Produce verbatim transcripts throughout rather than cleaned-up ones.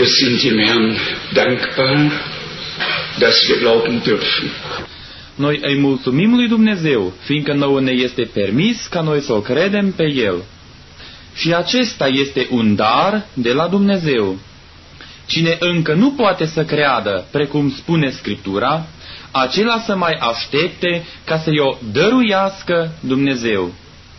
Wir sind dem Herrn dankbar, dass wir glauben dürfen. Noi îi mulțumim lui Dumnezeu, fiindcă nouă ne este permis ca noi să o credem pe El. Și acesta este un dar de la Dumnezeu. Cine încă nu poate să creadă, precum spune Scriptura, acela să mai aștepte ca să-i o dăruiască Dumnezeu.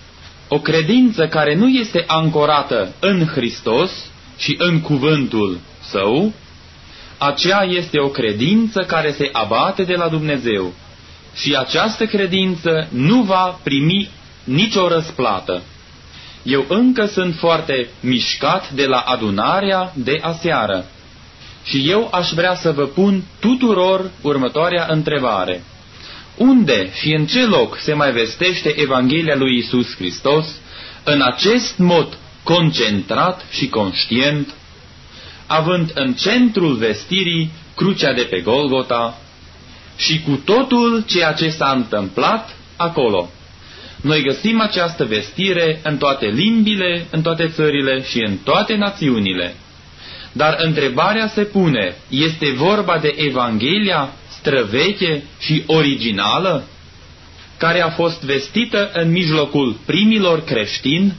O credință care nu este ancorată în Hristos și în cuvântul Său, aceea este o credință care se abate de la Dumnezeu. Și această credință nu va primi nicio răsplată. Eu încă sunt foarte mișcat de la adunarea de aseară. Și eu aș vrea să vă pun tuturor următoarea întrebare. Unde și în ce loc se mai vestește Evanghelia lui Iisus Hristos în acest mod concentrat și conștient, având în centrul vestirii crucea de pe Golgota și cu totul ceea ce s-a întâmplat acolo? Noi găsim această vestire în toate limbile, în toate țările și în toate națiunile. Dar întrebarea se pune, este vorba de Evanghelia străveche și originală, care a fost vestită în mijlocul primilor creștini?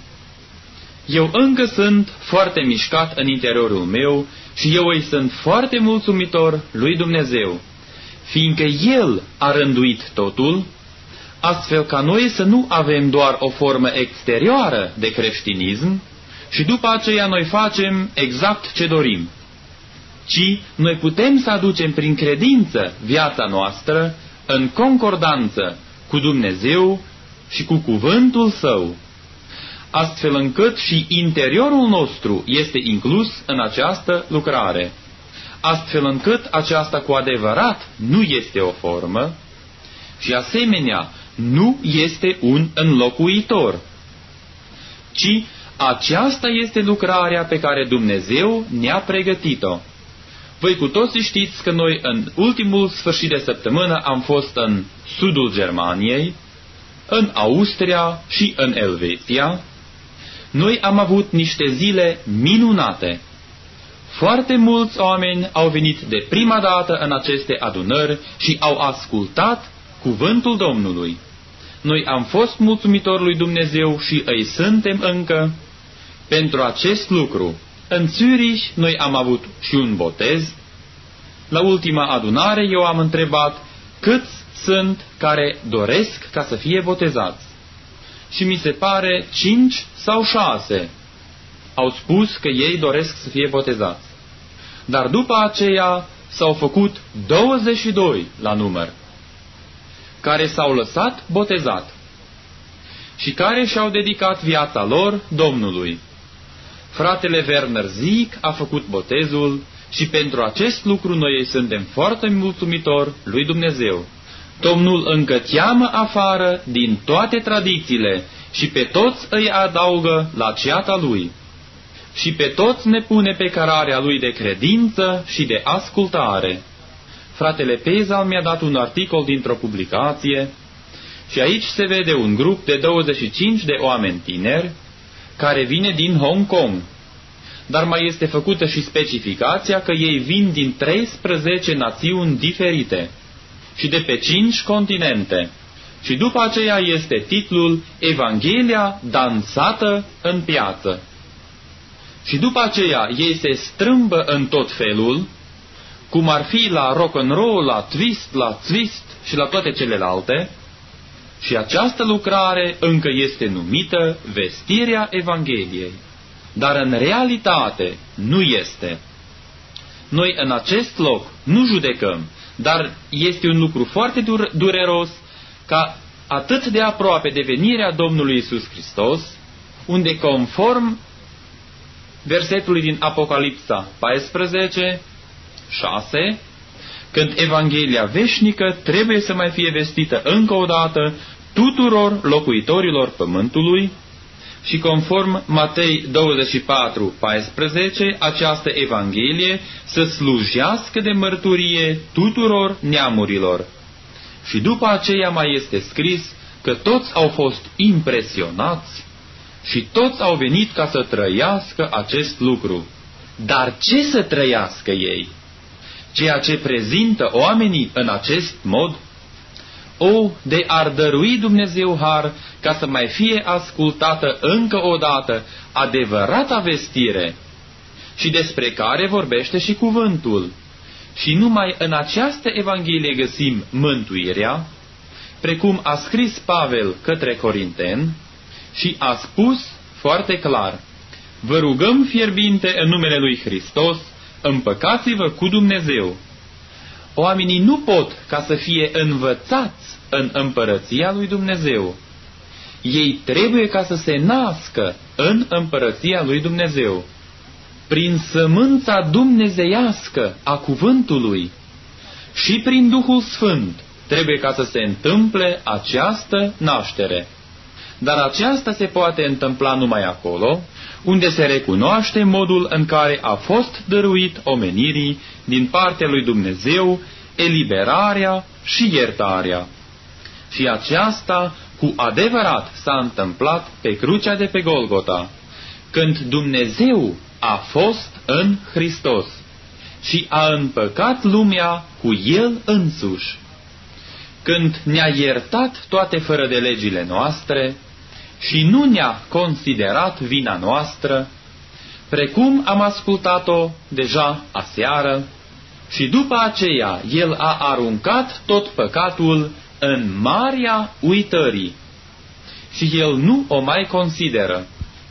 Eu încă sunt foarte mișcat în interiorul meu și eu îi sunt foarte mulțumitor lui Dumnezeu, fiindcă El a rânduit totul, astfel ca noi să nu avem doar o formă exterioară de creștinism și după aceea noi facem exact ce dorim, ci noi putem să aducem prin credință viața noastră în concordanță cu Dumnezeu și cu cuvântul Său, astfel încât și interiorul nostru este inclus în această lucrare, astfel încât aceasta cu adevărat nu este o formă și asemenea nu este un înlocuitor, ci aceasta este lucrarea pe care Dumnezeu ne-a pregătit-o. Voi cu toții știți că noi în ultimul sfârșit de săptămână am fost în sudul Germaniei, în Austria și în Elveția. Noi am avut niște zile minunate. Foarte mulți oameni au venit de prima dată în aceste adunări și au ascultat cuvântul Domnului. Noi am fost mulțumitori lui Dumnezeu și îi suntem încă pentru acest lucru. În Zürich noi am avut și un botez. La ultima adunare eu am întrebat câți sunt care doresc ca să fie botezați. Și mi se pare cinci sau șase au spus că ei doresc să fie botezați. Dar după aceea s-au făcut douăzeci și doi la număr, care s-au lăsat botezat și care și-au dedicat viața lor Domnului. Fratele Werner Zieg a făcut botezul și pentru acest lucru noi suntem foarte mulțumitori lui Dumnezeu. Domnul încă cheamă afară din toate tradițiile și pe toți îi adaugă la ceata Lui. Și pe toți ne pune pe cărarea Lui de credință și de ascultare. Fratele Pezal mi-a dat un articol dintr-o publicație și aici se vede un grup de douăzeci și cinci de oameni tineri care vine din Hong Kong. Dar mai este făcută și specificația că ei vin din treisprezece națiuni diferite și de pe cinci continente. Și după aceea este titlul Evanghelia dansată în piață. Și după aceea ei se strâmbă în tot felul, cum ar fi la rock'n'roll, la twist, la twist și la toate celelalte, și această lucrare încă este numită vestirea Evangheliei. Dar în realitate nu este. Noi în acest loc nu judecăm, dar este un lucru foarte dureros ca atât de aproape de venirea Domnului Iisus Hristos, unde conform versetului din Apocalipsa paisprezece, șase, când Evanghelia veșnică trebuie să mai fie vestită încă o dată tuturor locuitorilor pământului, și conform Matei douăzeci și patru, paisprezece, această Evanghelie să slujească de mărturie tuturor neamurilor. Și după aceea mai este scris că toți au fost impresionați și toți au venit ca să trăiască acest lucru. Dar ce să trăiască ei? Ceea ce prezintă oamenii în acest mod? O, de ar dărui Dumnezeu har ca să mai fie ascultată încă o dată adevărata vestire, și despre care vorbește și cuvântul. Și numai în această Evanghelie găsim mântuirea, precum a scris Pavel către Corinteni și a spus foarte clar: vă rugăm fierbinte în numele lui Hristos, împăcați-vă cu Dumnezeu. Oamenii nu pot ca să fie învățați în împărăția lui Dumnezeu. Ei trebuie ca să se nască în împărăția lui Dumnezeu, prin sămânța dumnezeiască a cuvântului, și prin Duhul Sfânt trebuie ca să se întâmple această naștere. Dar aceasta se poate întâmpla numai acolo unde se recunoaște modul în care a fost dăruit omenirii din partea lui Dumnezeu eliberarea și iertarea. Și aceasta cu adevărat s-a întâmplat pe crucea de pe Golgota, când Dumnezeu a fost în Hristos și a împăcat lumea cu El însuși, când ne-a iertat toate fără de legile noastre și nu ne-a considerat vina noastră, precum am ascultat-o deja aseară, și după aceea El a aruncat tot păcatul în marea uitării și El nu o mai consideră.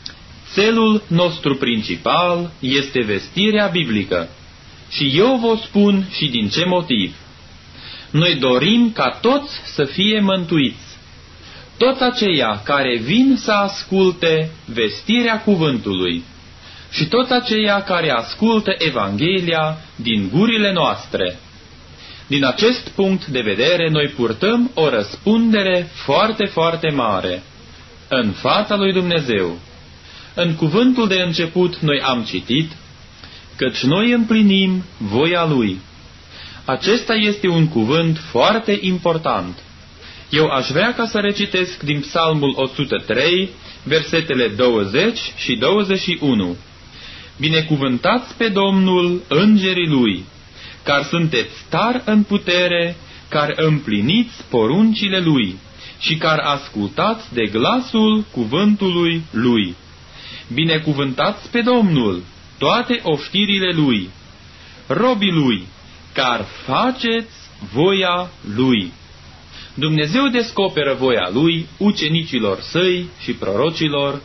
Țelul nostru principal este vestirea biblică și eu vă spun și din ce motiv. Noi dorim ca toți să fie mântuiți, toți aceia care vin să asculte vestirea cuvântului și toți aceia care ascultă Evanghelia din gurile noastre. Din acest punct de vedere, noi purtăm o răspundere foarte, foarte mare în fața lui Dumnezeu. În cuvântul de început noi am citit: căci noi împlinim voia Lui. Acesta este un cuvânt foarte important. Eu aș vrea ca să recitesc din Psalmul o sută trei, versetele douăzeci și douăzeci și unu. Binecuvântați pe Domnul îngerii Lui, care sunteți tari în putere, care împliniți poruncile Lui și care ascultați de glasul cuvântului Lui. Binecuvântați pe Domnul toate oștirile Lui, robii Lui, care faceți voia Lui. Dumnezeu descoperă voia Lui ucenicilor Săi și prorocilor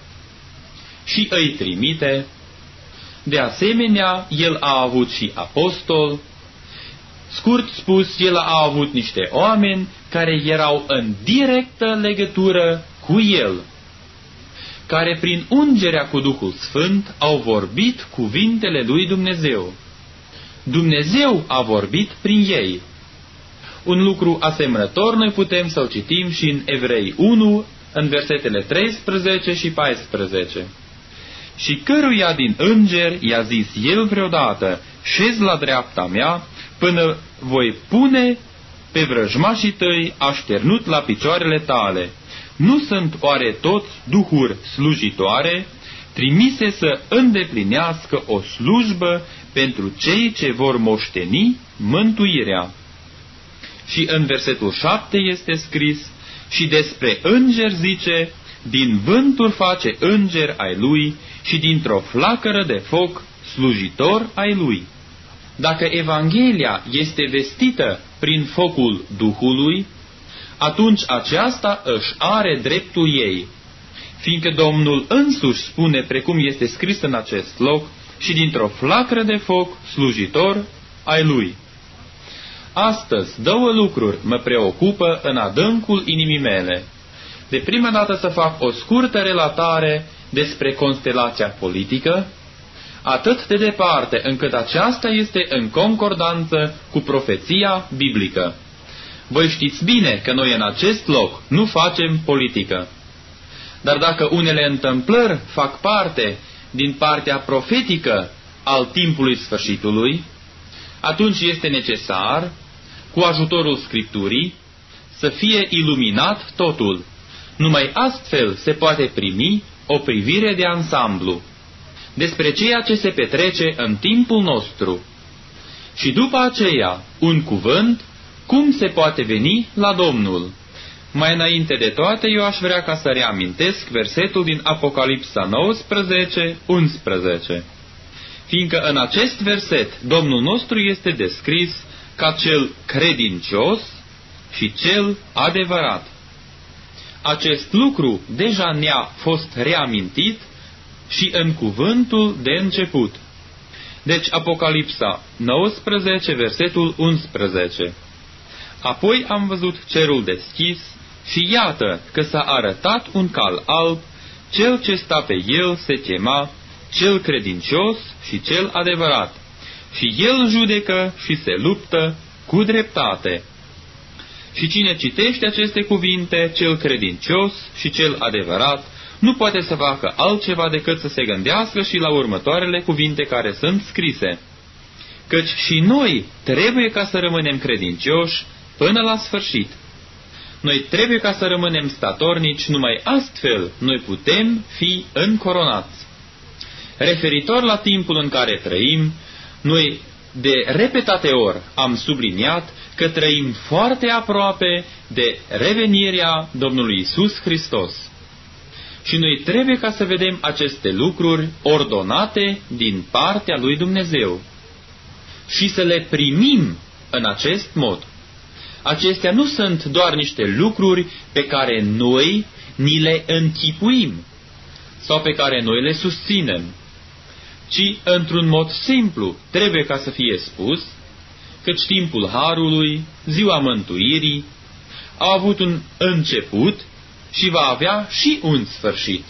și îi trimite. De asemenea, El a avut și apostol. Scurt spus, El a avut niște oameni care erau în directă legătură cu El, care prin ungerea cu Duhul Sfânt au vorbit cuvintele lui Dumnezeu. Dumnezeu a vorbit prin ei. Un lucru asemănător noi putem să-l citim și în Evrei unu, în versetele treisprezece și paisprezece. Și căruia din îngeri i-a zis El vreodată: șezi la dreapta mea, până voi pune pe vrăjmașii tăi așternut la picioarele tale. Nu sunt oare toți duhuri slujitoare, trimise să îndeplinească o slujbă pentru cei ce vor moșteni mântuirea? Și în versetul șapte este scris: și despre îngeri zice: din vânturi face îngeri ai lui și dintr-o flacără de foc slujitor ai lui. Dacă Evanghelia este vestită prin focul Duhului, atunci aceasta își are dreptul ei, fiindcă Domnul însuși spune, precum este scris în acest loc: și dintr-o flacără de foc slujitor ai lui. Astăzi, două lucruri mă preocupă în adâncul inimii mele. De prima dată să fac o scurtă relatare despre constelația politică, atât de departe încât aceasta este în concordanță cu profeția biblică. Voi știți bine că noi în acest loc nu facem politică. Dar dacă unele întâmplări fac parte din partea profetică al timpului sfârșitului, atunci este necesar, cu ajutorul Scripturii, să fie iluminat totul. Numai astfel se poate primi o privire de ansamblu. despre ceea ce se petrece în timpul nostru. Și după aceea, un cuvânt, cum se poate veni la Domnul. Mai înainte de toate, eu aș vrea ca să reamintesc versetul din Apocalipsa nouăsprezece, unsprezece. Fiindcă în acest verset Domnul nostru este descris ca cel credincios și cel adevărat. Acest lucru deja ne-a fost reamintit și în cuvântul de început. Deci Apocalipsa nouăsprezece, versetul unsprezece. Apoi am văzut cerul deschis și iată că s-a arătat un cal alb, cel ce sta pe el se chema cel credincios și cel adevărat, și el judecă și se luptă cu dreptate. Și cine citește aceste cuvinte, cel credincios și cel adevărat, nu poate să facă altceva decât să se gândească și la următoarele cuvinte care sunt scrise. Căci și noi trebuie ca să rămânem credincioși până la sfârșit. Noi trebuie ca să rămânem statornici, numai astfel noi putem fi încoronați. Referitor la timpul în care trăim, noi de repetate ori am subliniat că trăim foarte aproape de revenirea Domnului Iisus Hristos. Și noi trebuie ca să vedem aceste lucruri ordonate din partea lui Dumnezeu și să le primim în acest mod. Acestea nu sunt doar niște lucruri pe care noi ni le închipuim sau pe care noi le susținem, ci într-un mod simplu trebuie ca să fie spus căci timpul Harului, ziua mântuirii, a avut un început și va avea și un sfârșit.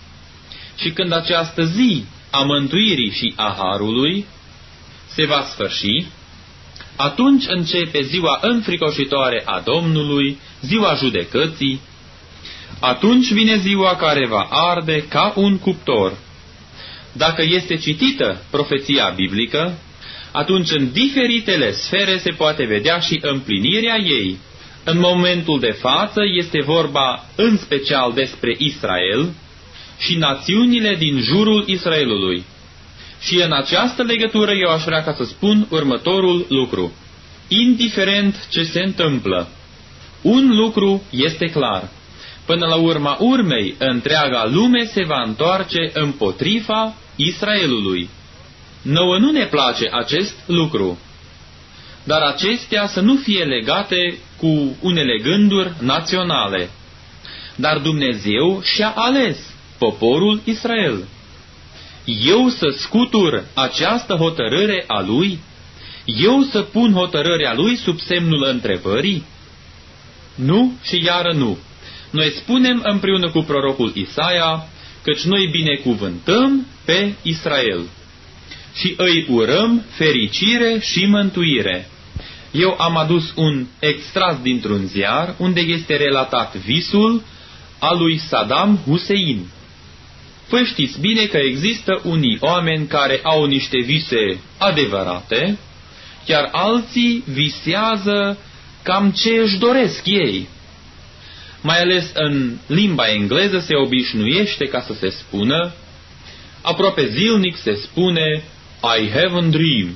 Și când această zi a mântuirii și a Harului se va sfârși, atunci începe ziua înfricoșitoare a Domnului, ziua judecății. Atunci vine ziua care va arde ca un cuptor. Dacă este citită profeția biblică, atunci în diferitele sfere se poate vedea și împlinirea ei. În momentul de față este vorba în special despre Israel și națiunile din jurul Israelului. Și în această legătură eu aș vrea ca să spun următorul lucru. Indiferent ce se întâmplă, un lucru este clar. Până la urma urmei, întreaga lume se va întoarce împotriva Israelului. Nouă nu ne place acest lucru, dar acestea să nu fie legate cu unele gânduri naționale. Dar Dumnezeu și-a ales poporul Israel. Eu să scutur această hotărâre a Lui? Eu să pun hotărârea Lui sub semnul întrebării? Nu și iară nu. Noi spunem împreună cu prorocul Isaia, căci noi binecuvântăm pe Israel și îi urăm fericire și mântuire. Eu am adus un extras dintr-un ziar unde este relatat visul al lui Saddam Hussein. Păi știți bine că există unii oameni care au niște vise adevărate, chiar alții visează cam ce își doresc ei. Mai ales în limba engleză se obișnuiește ca să se spună, aproape zilnic se spune, I have a dream.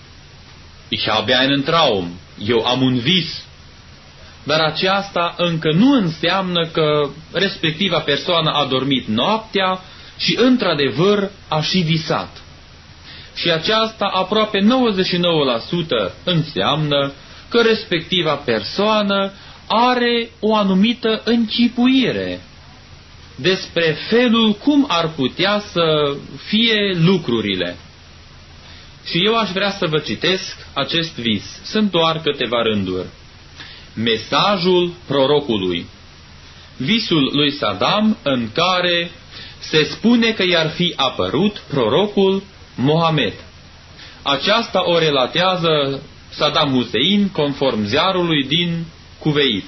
Ich habe einen Traum. Eu am un vis. Dar aceasta încă nu înseamnă că respectiva persoană a dormit noaptea și într-adevăr a și visat. Și aceasta aproape nouăzeci și nouă la sută înseamnă că respectiva persoană are o anumită închipuire despre felul cum ar putea să fie lucrurile. Și eu aș vrea să vă citesc acest vis. Sunt doar câteva rânduri. Mesajul prorocului. Visul lui Saddam în care se spune că i-ar fi apărut prorocul Mohamed. Aceasta o relatează Saddam Hussein conform ziarului din Cuveit.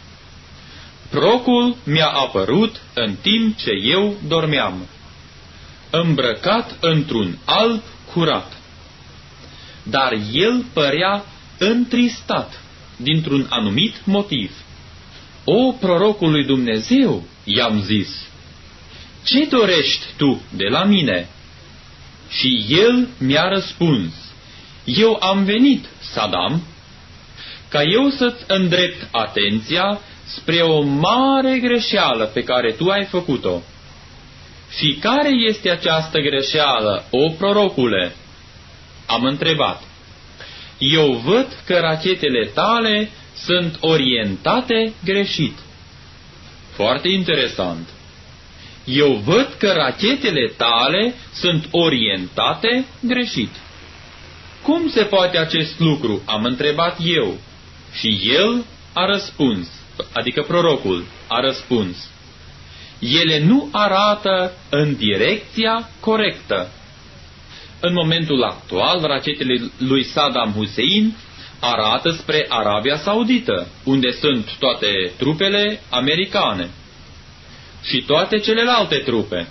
Prorocul mi-a apărut în timp ce eu dormeam, îmbrăcat într-un alb curat. Dar el părea întristat dintr-un anumit motiv. O, prorocul lui Dumnezeu, i-am zis, ce dorești tu de la mine? Și el mi-a răspuns: eu am venit, Saddam, ca eu să-ți îndrept atenția spre o mare greșeală pe care tu ai făcut-o. Și care este această greșeală, o prorocule? Am întrebat. Eu văd că rachetele tale sunt orientate greșit. Foarte interesant. Eu văd că rachetele tale sunt orientate greșit. Cum se poate acest lucru? Am întrebat eu. Și el a răspuns, adică prorocul a răspuns: ele nu arată în direcția corectă. În momentul actual, rachetele lui Saddam Hussein arată spre Arabia Saudită, unde sunt toate trupele americane și toate celelalte trupe.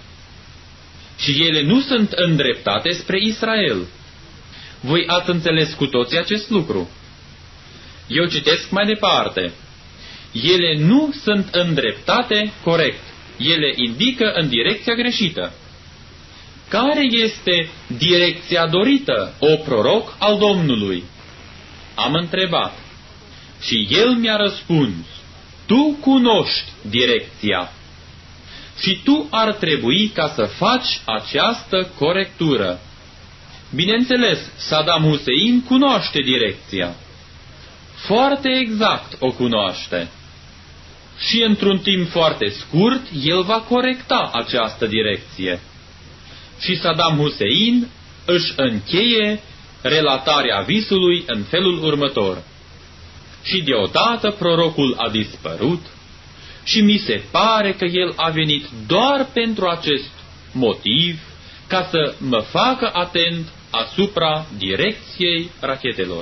Și ele nu sunt îndreptate spre Israel. Voi ați înțeles cu toții acest lucru. Eu citesc mai departe. Ele nu sunt îndreptate corect. Ele indică în direcția greșită. Care este direcția dorită, o proroc al Domnului? Am întrebat. Și el mi-a răspuns: tu cunoști direcția. Și tu ar trebui ca să faci această corectură. Bineînțeles, Saddam Hussein cunoaște direcția. Foarte exact o cunoaște. Și într-un timp foarte scurt, el va corecta această direcție. Și Saddam Hussein își încheie relatarea visului în felul următor. Și deodată prorocul a dispărut și mi se pare că el a venit doar pentru acest motiv, ca să mă facă atent asupra direcției rachetelor.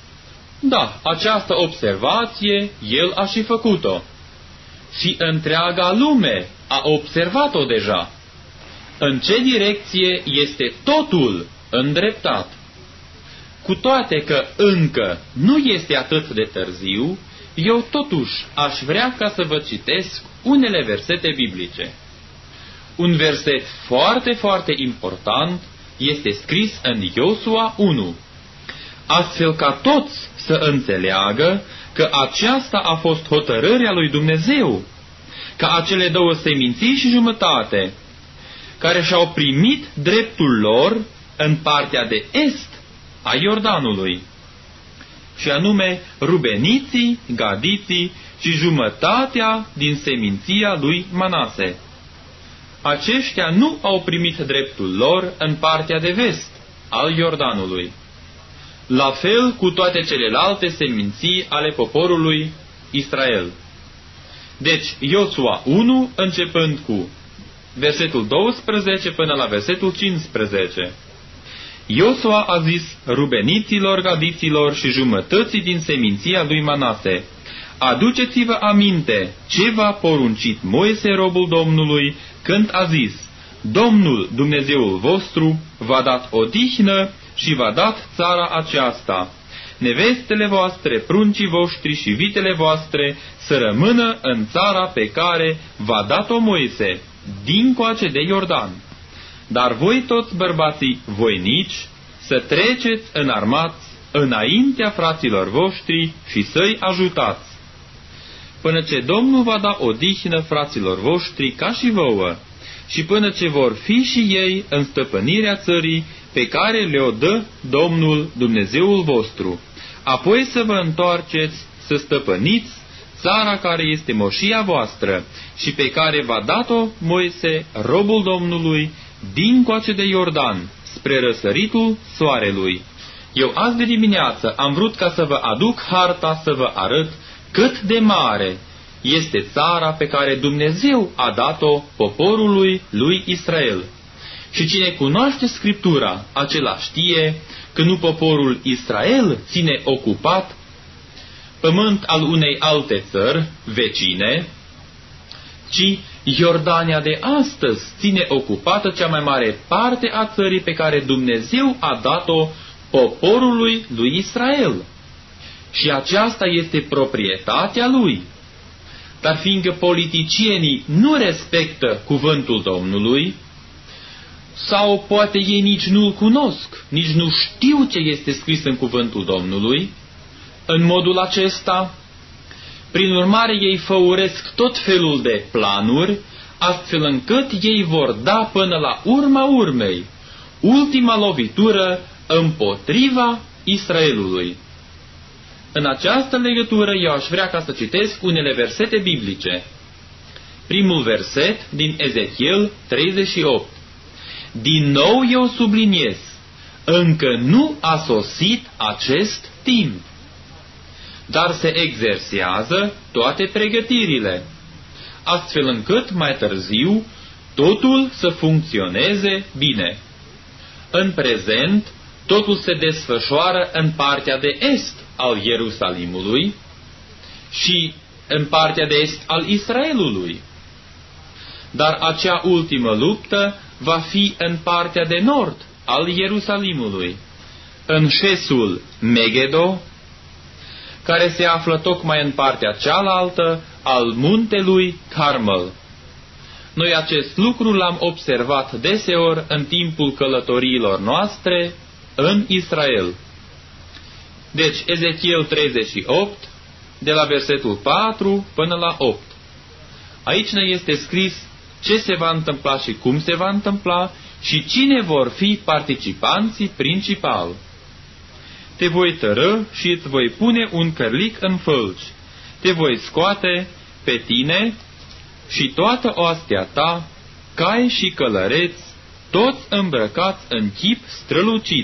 Da, această observație el a și făcut-o. Și întreaga lume a observat-o deja. În ce direcție este totul îndreptat. Cu toate că încă nu este atât de târziu, eu totuși aș vrea ca să vă citesc unele versete biblice. Un verset foarte, foarte important este scris în Iosua unu, astfel ca toți să înțeleagă că aceasta a fost hotărârea lui Dumnezeu, ca acele două seminții și jumătate, care și-au primit dreptul lor în partea de est a Iordanului, și anume rubeniții, gadiții și jumătatea din seminția lui Manase. Aceștia nu au primit dreptul lor în partea de vest al Iordanului. La fel cu toate celelalte seminții ale poporului Israel. Deci, Iosua unu, începând cu versetul doisprezece până la versetul cincisprezece. Iosua a zis rubeniților, gadiților și jumătății din seminția lui Manase: aduceți-vă aminte ce v-a poruncit Moise, robul Domnului, când a zis: Domnul, Dumnezeul vostru, v-a dat odihnă și v-a dat țara aceasta. Nevestele voastre, pruncii voștri și vitele voastre să rămână în țara pe care v-a dat-o Moise, dincoace de Iordan. Dar voi toți bărbații voinici să treceți înarmați înaintea fraților voștri și să-i ajutați, până ce Domnul va da odihnă fraților voștri ca și vouă, și până ce vor fi și ei în stăpânirea țării pe care le-o dă Domnul Dumnezeul vostru. Apoi să vă întoarceți să stăpâniți țara care este moșia voastră și pe care v-a dat-o Moise, robul Domnului, dincoace de Iordan, spre răsăritul soarelui. Eu azi de dimineață am vrut ca să vă aduc harta să vă arăt cât de mare este țara pe care Dumnezeu a dat-o poporului lui Israel. Și cine cunoaște Scriptura, acela știe că nu poporul Israel ține ocupat pământ al unei alte țări vecine, ci Iordania de astăzi ține ocupată cea mai mare parte a țării pe care Dumnezeu a dat-o poporului lui Israel. Și aceasta este proprietatea lui. Dar fiindcă politicienii nu respectă cuvântul Domnului, Sau poate ei nici nu-l cunosc, nici nu știu ce este scris în cuvântul Domnului. În modul acesta, prin urmare, ei făuresc tot felul de planuri, astfel încât ei vor da până la urma urmei ultima lovitură împotriva Israelului. În această legătură eu aș vrea ca să citesc unele versete biblice. Primul verset din Ezechiel treizeci și opt. Din nou eu subliniez, încă nu a sosit acest timp, dar se exersează toate pregătirile, astfel încât mai târziu totul să funcționeze bine. În prezent, totul se desfășoară în partea de est al Ierusalimului și în partea de est al Israelului. Dar acea ultimă luptă va fi în partea de nord al Ierusalimului, în șesul Megiddo, care se află tocmai în partea cealaltă al muntelui Carmel. Noi acest lucru l-am observat deseori în timpul călătoriilor noastre în Israel. Deci, Ezechiel treizeci și opt, de la versetul patru până la opt. Aici ne este scris ce se va întâmpla și cum se va întâmpla și cine vor fi participanții principali. Te voi tărâ și îți voi pune un cărlic în fălci. Te voi scoate pe tine și toată oastea ta, cai și călăreți, toți îmbrăcați în chip strălucit,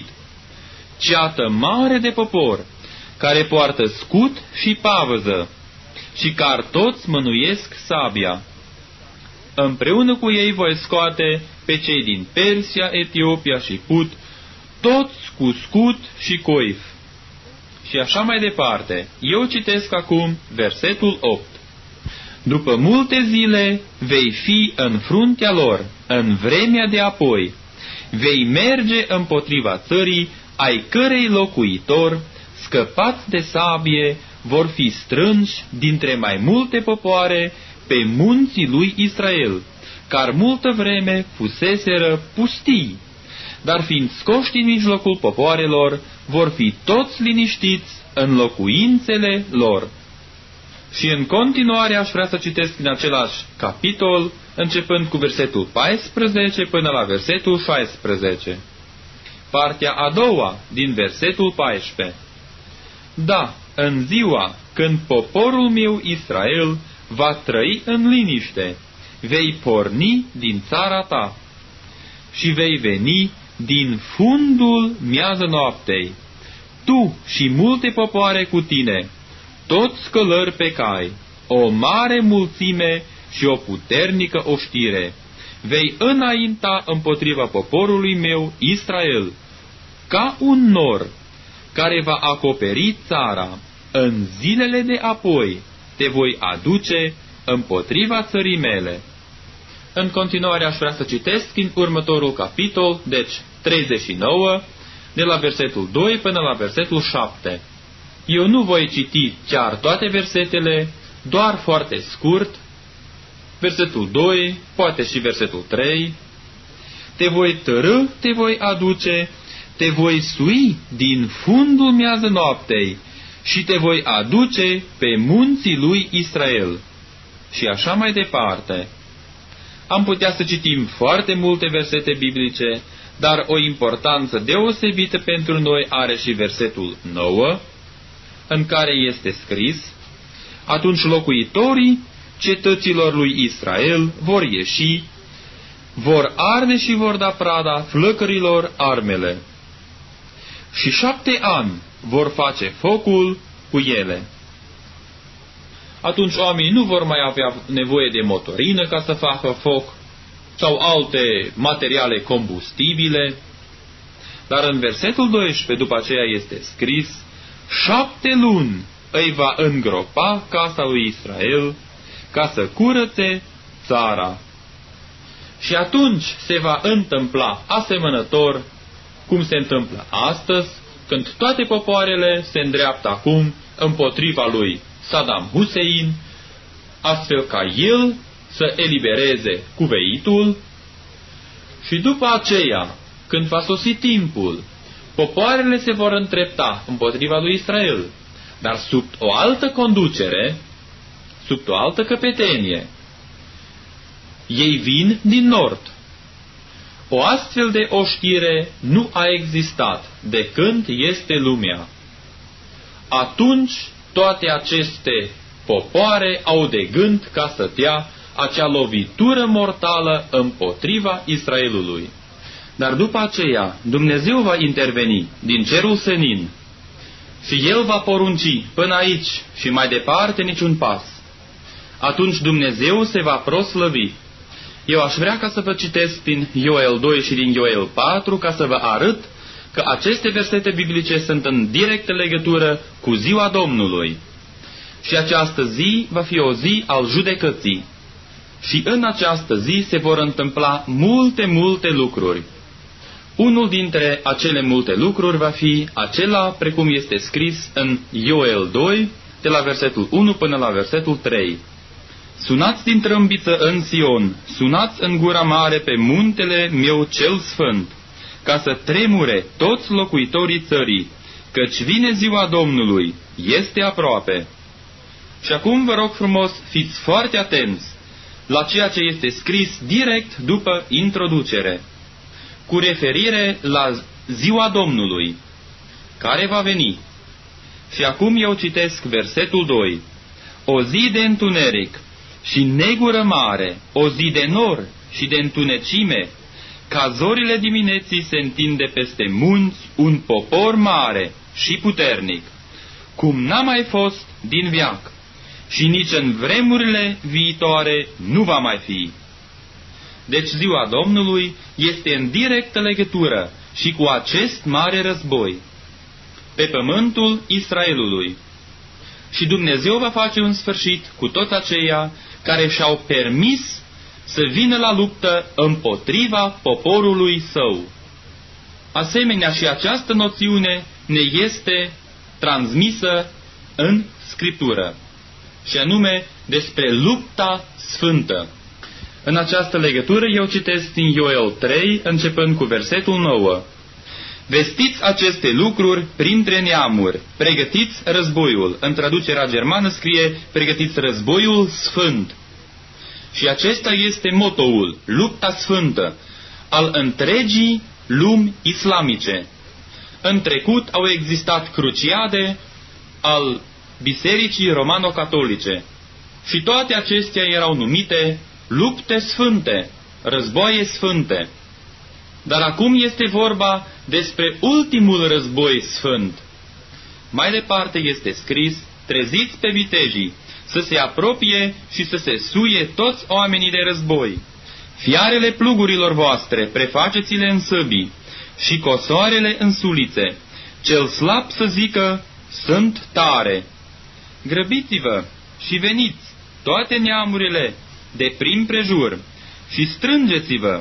ceată mare de popor, care poartă scut și pavăză, și care toți mânuiesc sabia. Împreună cu ei voi scoate pe cei din Persia, Etiopia și Put, toți cu scut și coif. Și așa mai departe. Eu citesc acum versetul opt. După multe zile vei fi în fruntea lor, în vremea de apoi. Vei merge împotriva țării, ai cărei locuitori, scăpați de sabie, vor fi strânși dintre mai multe popoare pe munții lui Israel, care multă vreme fuseseră pustii, dar fiind scoși din mijlocul popoarelor, vor fi toți liniștiți în locuințele lor. Și în continuare aș vrea să citesc din același capitol, începând cu versetul paisprezece până la versetul șaisprezece. Partea a doua din versetul paisprezece. Da, în ziua când poporul meu Israel va trăi în liniște, vei porni din țara ta și vei veni din fundul miază noaptei, tu și multe popoare cu tine, toți călări pe cai, o mare mulțime și o puternică oștire. Vei înainta împotriva poporului meu Israel, ca un nor care va acoperi țara. În zilele de apoi te voi aduce împotriva țării mele. În continuare aș vrea să citesc din următorul capitol, deci treizeci și nouă, de la versetul doi până la versetul șapte. Eu nu voi citi chiar toate versetele, doar foarte scurt. Versetul doi, poate și versetul trei. Te voi târâ, te voi aduce, te voi sui din fundul miază noaptei și te voi aduce pe munții lui Israel. Și așa mai departe. Am putea să citim foarte multe versete biblice, dar o importanță deosebită pentru noi are și versetul nouă, în care este scris: atunci locuitorii cetăților lui Israel vor ieși, vor arde și vor da prada flăcărilor armele. Și șapte ani vor face focul cu ele. Atunci oamenii nu vor mai avea nevoie de motorină ca să facă foc sau alte materiale combustibile. Dar în versetul doisprezece după aceea este scris: șapte luni îi va îngropa casa lui Israel ca să curățe țara. Și atunci se va întâmpla asemănător cum se întâmplă astăzi, când toate popoarele se îndreaptă acum împotriva lui Saddam Hussein, astfel ca el să elibereze cuveitul Și după aceea, când va sosi timpul, popoarele se vor întrepta împotriva lui Israel, dar sub o altă conducere, sub o altă căpetenie. Ei vin din nord. O astfel de oștire nu a existat de când este lumea. Atunci toate aceste popoare au de gând ca să dea acea lovitură mortală împotriva Israelului. Dar după aceea Dumnezeu va interveni din cerul senin și El va porunci până aici și mai departe niciun pas. Atunci Dumnezeu se va proslăvi. Eu aș vrea ca să vă citesc din Ioel doi și din Ioel patru ca să vă arăt că aceste versete biblice sunt în directă legătură cu ziua Domnului. Și această zi va fi o zi al judecății. Și în această zi se vor întâmpla multe, multe lucruri. Unul dintre acele multe lucruri va fi acela precum este scris în Ioel doi, de la versetul unu până la versetul trei. Sunați din trâmbiță în Sion, sunați în gura mare pe muntele meu cel sfânt, ca să tremure toți locuitorii țării, căci vine ziua Domnului, este aproape. Și acum vă rog frumos, fiți foarte atenți la ceea ce este scris direct după introducere, cu referire la ziua Domnului, care va veni. Și acum eu citesc versetul doi. O zi de întuneric și negură mare, o zi de nor și de întunecime, ca zorile dimineții se întinde peste munți un popor mare și puternic, cum n-a mai fost din veac, și nici în vremurile viitoare nu va mai fi. Deci ziua Domnului este în directă legătură și cu acest mare război pe pământul Israelului. Și Dumnezeu va face un sfârșit cu toți aceia care și-au permis să vină la luptă împotriva poporului său. Asemenea, și această noțiune ne este transmisă în Scriptură, și anume despre lupta sfântă. În această legătură eu citesc din Ioel trei, începând cu versetul nouă. Vestiți aceste lucruri printre neamuri, pregătiți războiul. În traducerea germană scrie, pregătiți războiul sfânt. Și acesta este motoul, lupta sfântă, al întregii lumi islamice. În trecut au existat cruciade al Bisericii Romano-Catolice și toate acestea erau numite lupte sfânte, războaie sfânte. Dar acum este vorba despre ultimul război sfânt. Mai departe este scris, treziți pe vitejii, să se apropie și să se suie toți oamenii de război. Fiarele plugurilor voastre, prefaceți-le în săbii și cosoarele în sulițe. Cel slab să zică, sunt tare. Grăbiți-vă și veniți, toate neamurile, de prim prejur, și strângeți-vă.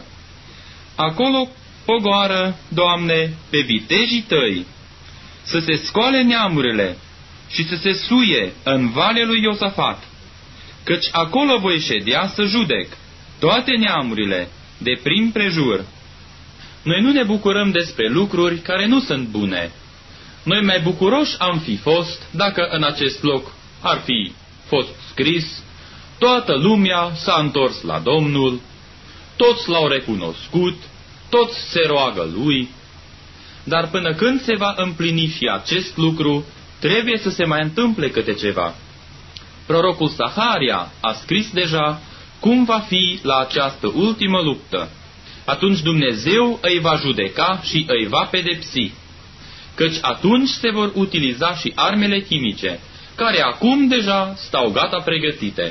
Acolo pogoară, Doamne, pe vitejii tăi, să se scoale neamurile și să se suie în valea lui Iosafat, căci acolo voi ședea să judec toate neamurile de prim prejur. Noi nu ne bucurăm despre lucruri care nu sunt bune. Noi mai bucuroși am fi fost dacă în acest loc ar fi fost scris, toată lumea s-a întors la Domnul, toți l-au recunoscut, toți se roagă lui. Dar până când se va împlini și acest lucru, trebuie să se mai întâmple câte ceva. Prorocul Zaharia a scris deja cum va fi la această ultimă luptă. Atunci Dumnezeu îi va judeca și îi va pedepsi, căci atunci se vor utiliza și armele chimice, care acum deja stau gata pregătite.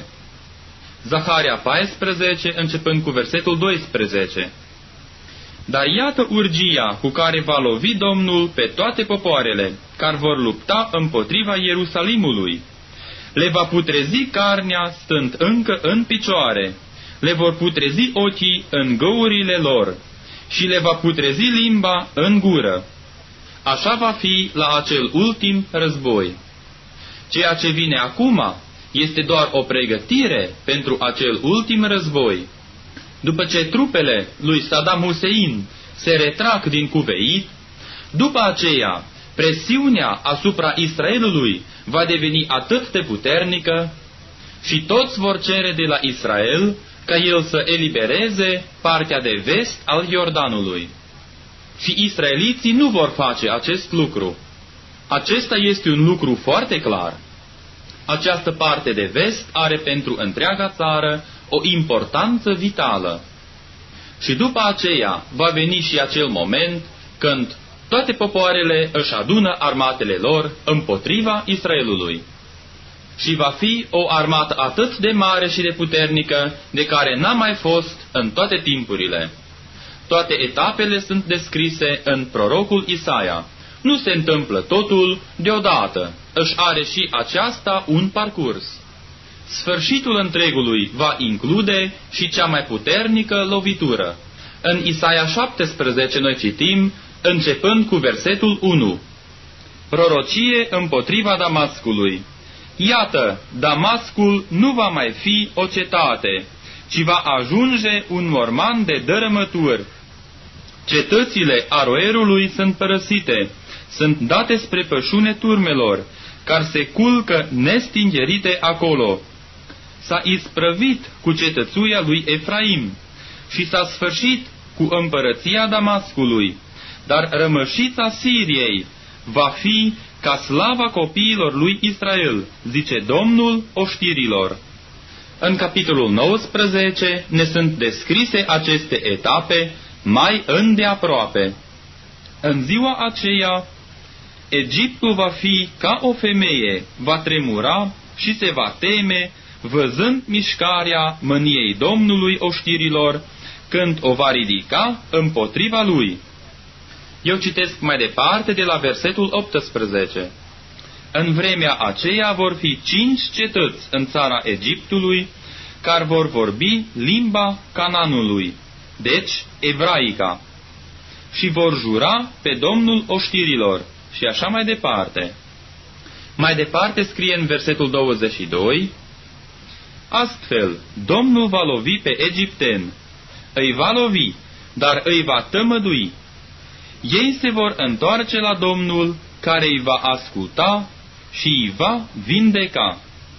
Zaharia paisprezece, începând cu versetul doisprezece. Dar iată urgia cu care va lovi Domnul pe toate popoarele, care vor lupta împotriva Ierusalimului. Le va putrezi carnea stând încă în picioare, le vor putrezi ochii în găurile lor și le va putrezi limba în gură. Așa va fi la acel ultim război. Ceea ce vine acum este doar o pregătire pentru acel ultim război. după ce trupele lui Saddam Hussein se retrag din Cuveit, după aceea presiunea asupra Israelului va deveni atât de puternică și toți vor cere de la Israel ca el să elibereze partea de vest al Iordanului. Și israeliții nu vor face acest lucru. Acesta este un lucru foarte clar. Această parte de vest are pentru întreaga țară o importanță vitală. Și după aceea va veni și acel moment când toate popoarele își adună armatele lor împotriva Israelului. Și va fi o armată atât de mare și de puternică, de care n-a mai fost în toate timpurile. Toate etapele sunt descrise în prorocul Isaia. Nu se întâmplă totul deodată, își are și aceasta un parcurs. Sfârșitul întregului va include și cea mai puternică lovitură. În Isaia șaptesprezece noi citim, începând cu versetul unu. Prorocie împotriva Damascului. Iată, Damascul nu va mai fi o cetate, ci va ajunge un morman de dărâmături. Cetățile Aroerului sunt părăsite, sunt date spre pășune turmelor, care se culcă nestingerite acolo. S-a isprăvit cu cetățuia lui Efraim și s-a sfârșit cu împărăția Damascului, dar rămășița Siriei va fi ca slava copiilor lui Israel, zice Domnul oștirilor. În capitolul nouăsprezece ne sunt descrise aceste etape mai îndeaproape. În ziua aceea, Egiptul va fi ca o femeie, va tremura și se va teme, văzând mișcarea mâniei Domnului oștirilor, când o va ridica împotriva lui. Eu citesc mai departe de la versetul optsprezece. În vremea aceea vor fi cinci cetăți în țara Egiptului, care vor vorbi limba Canaanului, deci evraica, și vor jura pe Domnul oștirilor, și așa mai departe. Mai departe scrie în versetul douăzeci și doi, astfel, Domnul va lovi pe egipteni, îi va lovi, dar îi va tămădui. Ei se vor întoarce la Domnul, care îi va asculta și îi va vindeca.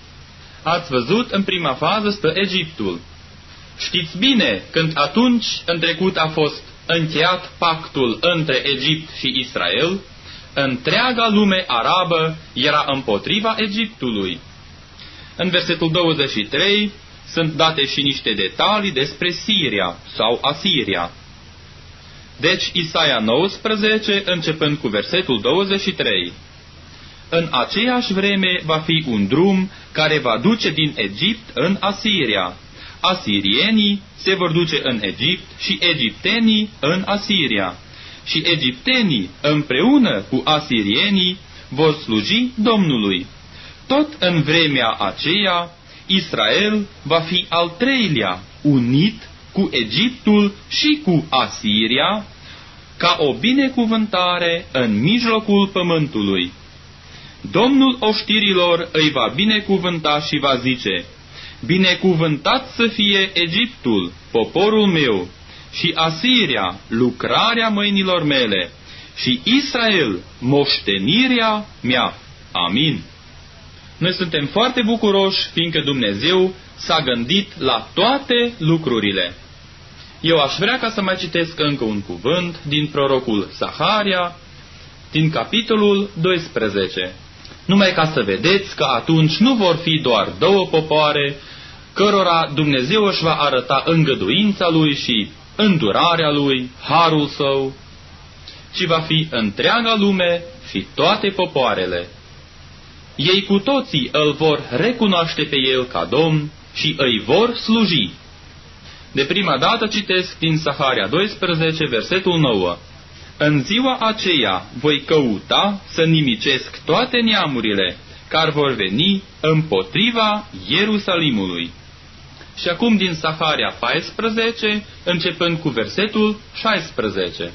Ați văzut, în prima fază stă Egiptul. Știți bine, când atunci în trecut a fost încheiat pactul între Egipt și Israel, întreaga lume arabă era împotriva Egiptului. În versetul douăzeci și trei sunt date și niște detalii despre Siria sau Asiria. Deci Isaia nouăsprezece, începând cu versetul douăzeci și trei. În aceeași vreme va fi un drum care va duce din Egipt în Asiria. Asirienii se vor duce în Egipt și egiptenii în Asiria. Și egiptenii împreună cu asirienii vor sluji Domnului. Tot în vremea aceea, Israel va fi al treilea, unit cu Egiptul și cu Asiria, ca o binecuvântare în mijlocul pământului. Domnul oștirilor îi va binecuvânta și va zice, binecuvântat să fie Egiptul, poporul meu, și Asiria, lucrarea mâinilor mele, și Israel, moștenirea mea. Amin. Noi suntem foarte bucuroși, fiindcă Dumnezeu s-a gândit la toate lucrurile. Eu aș vrea ca să mai citesc încă un cuvânt din prorocul Zaharia, din capitolul doisprezece. Numai ca să vedeți că atunci nu vor fi doar două popoare, cărora Dumnezeu își va arăta îngăduința Lui și îndurarea Lui, harul Său, ci va fi întreaga lume și toate popoarele. Ei cu toții îl vor recunoaște pe El ca Domn și îi vor sluji. De prima dată citesc din Zaharia doisprezece, versetul nouă. În ziua aceea voi căuta să nimicesc toate neamurile care vor veni împotriva Ierusalimului. Și acum din Zaharia paisprezece, începând cu versetul șaisprezece.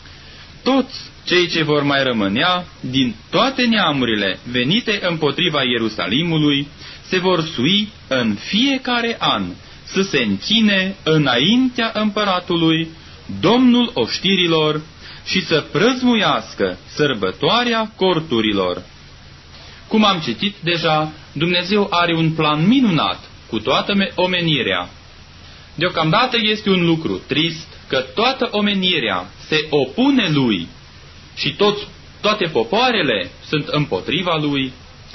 Toți cei ce vor mai rămânea din toate neamurile venite împotriva Ierusalimului se vor sui în fiecare an să se închine înaintea împăratului, Domnul oștirilor, și să prăzmuiască sărbătoarea corturilor. Cum am citit deja, Dumnezeu are un plan minunat cu toată omenirea. Deocamdată este un lucru trist că toată omenirea se opune lui și toți, toate popoarele sunt împotriva lui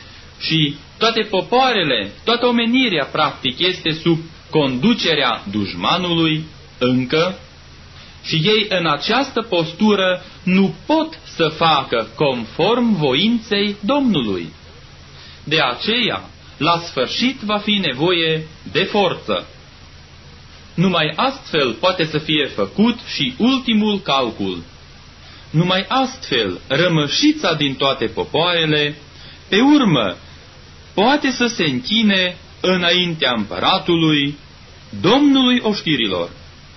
și toate popoarele, toată omenirea practic este sub conducerea dușmanului încă și ei în această postură nu pot să facă conform voinței Domnului. De aceea, la sfârșit va fi nevoie de forță. Numai astfel poate să fie făcut și ultimul calcul. Numai astfel, rămășița din toate popoarele, pe urmă, poate să se închine înaintea împăratului, Domnului oștirilor.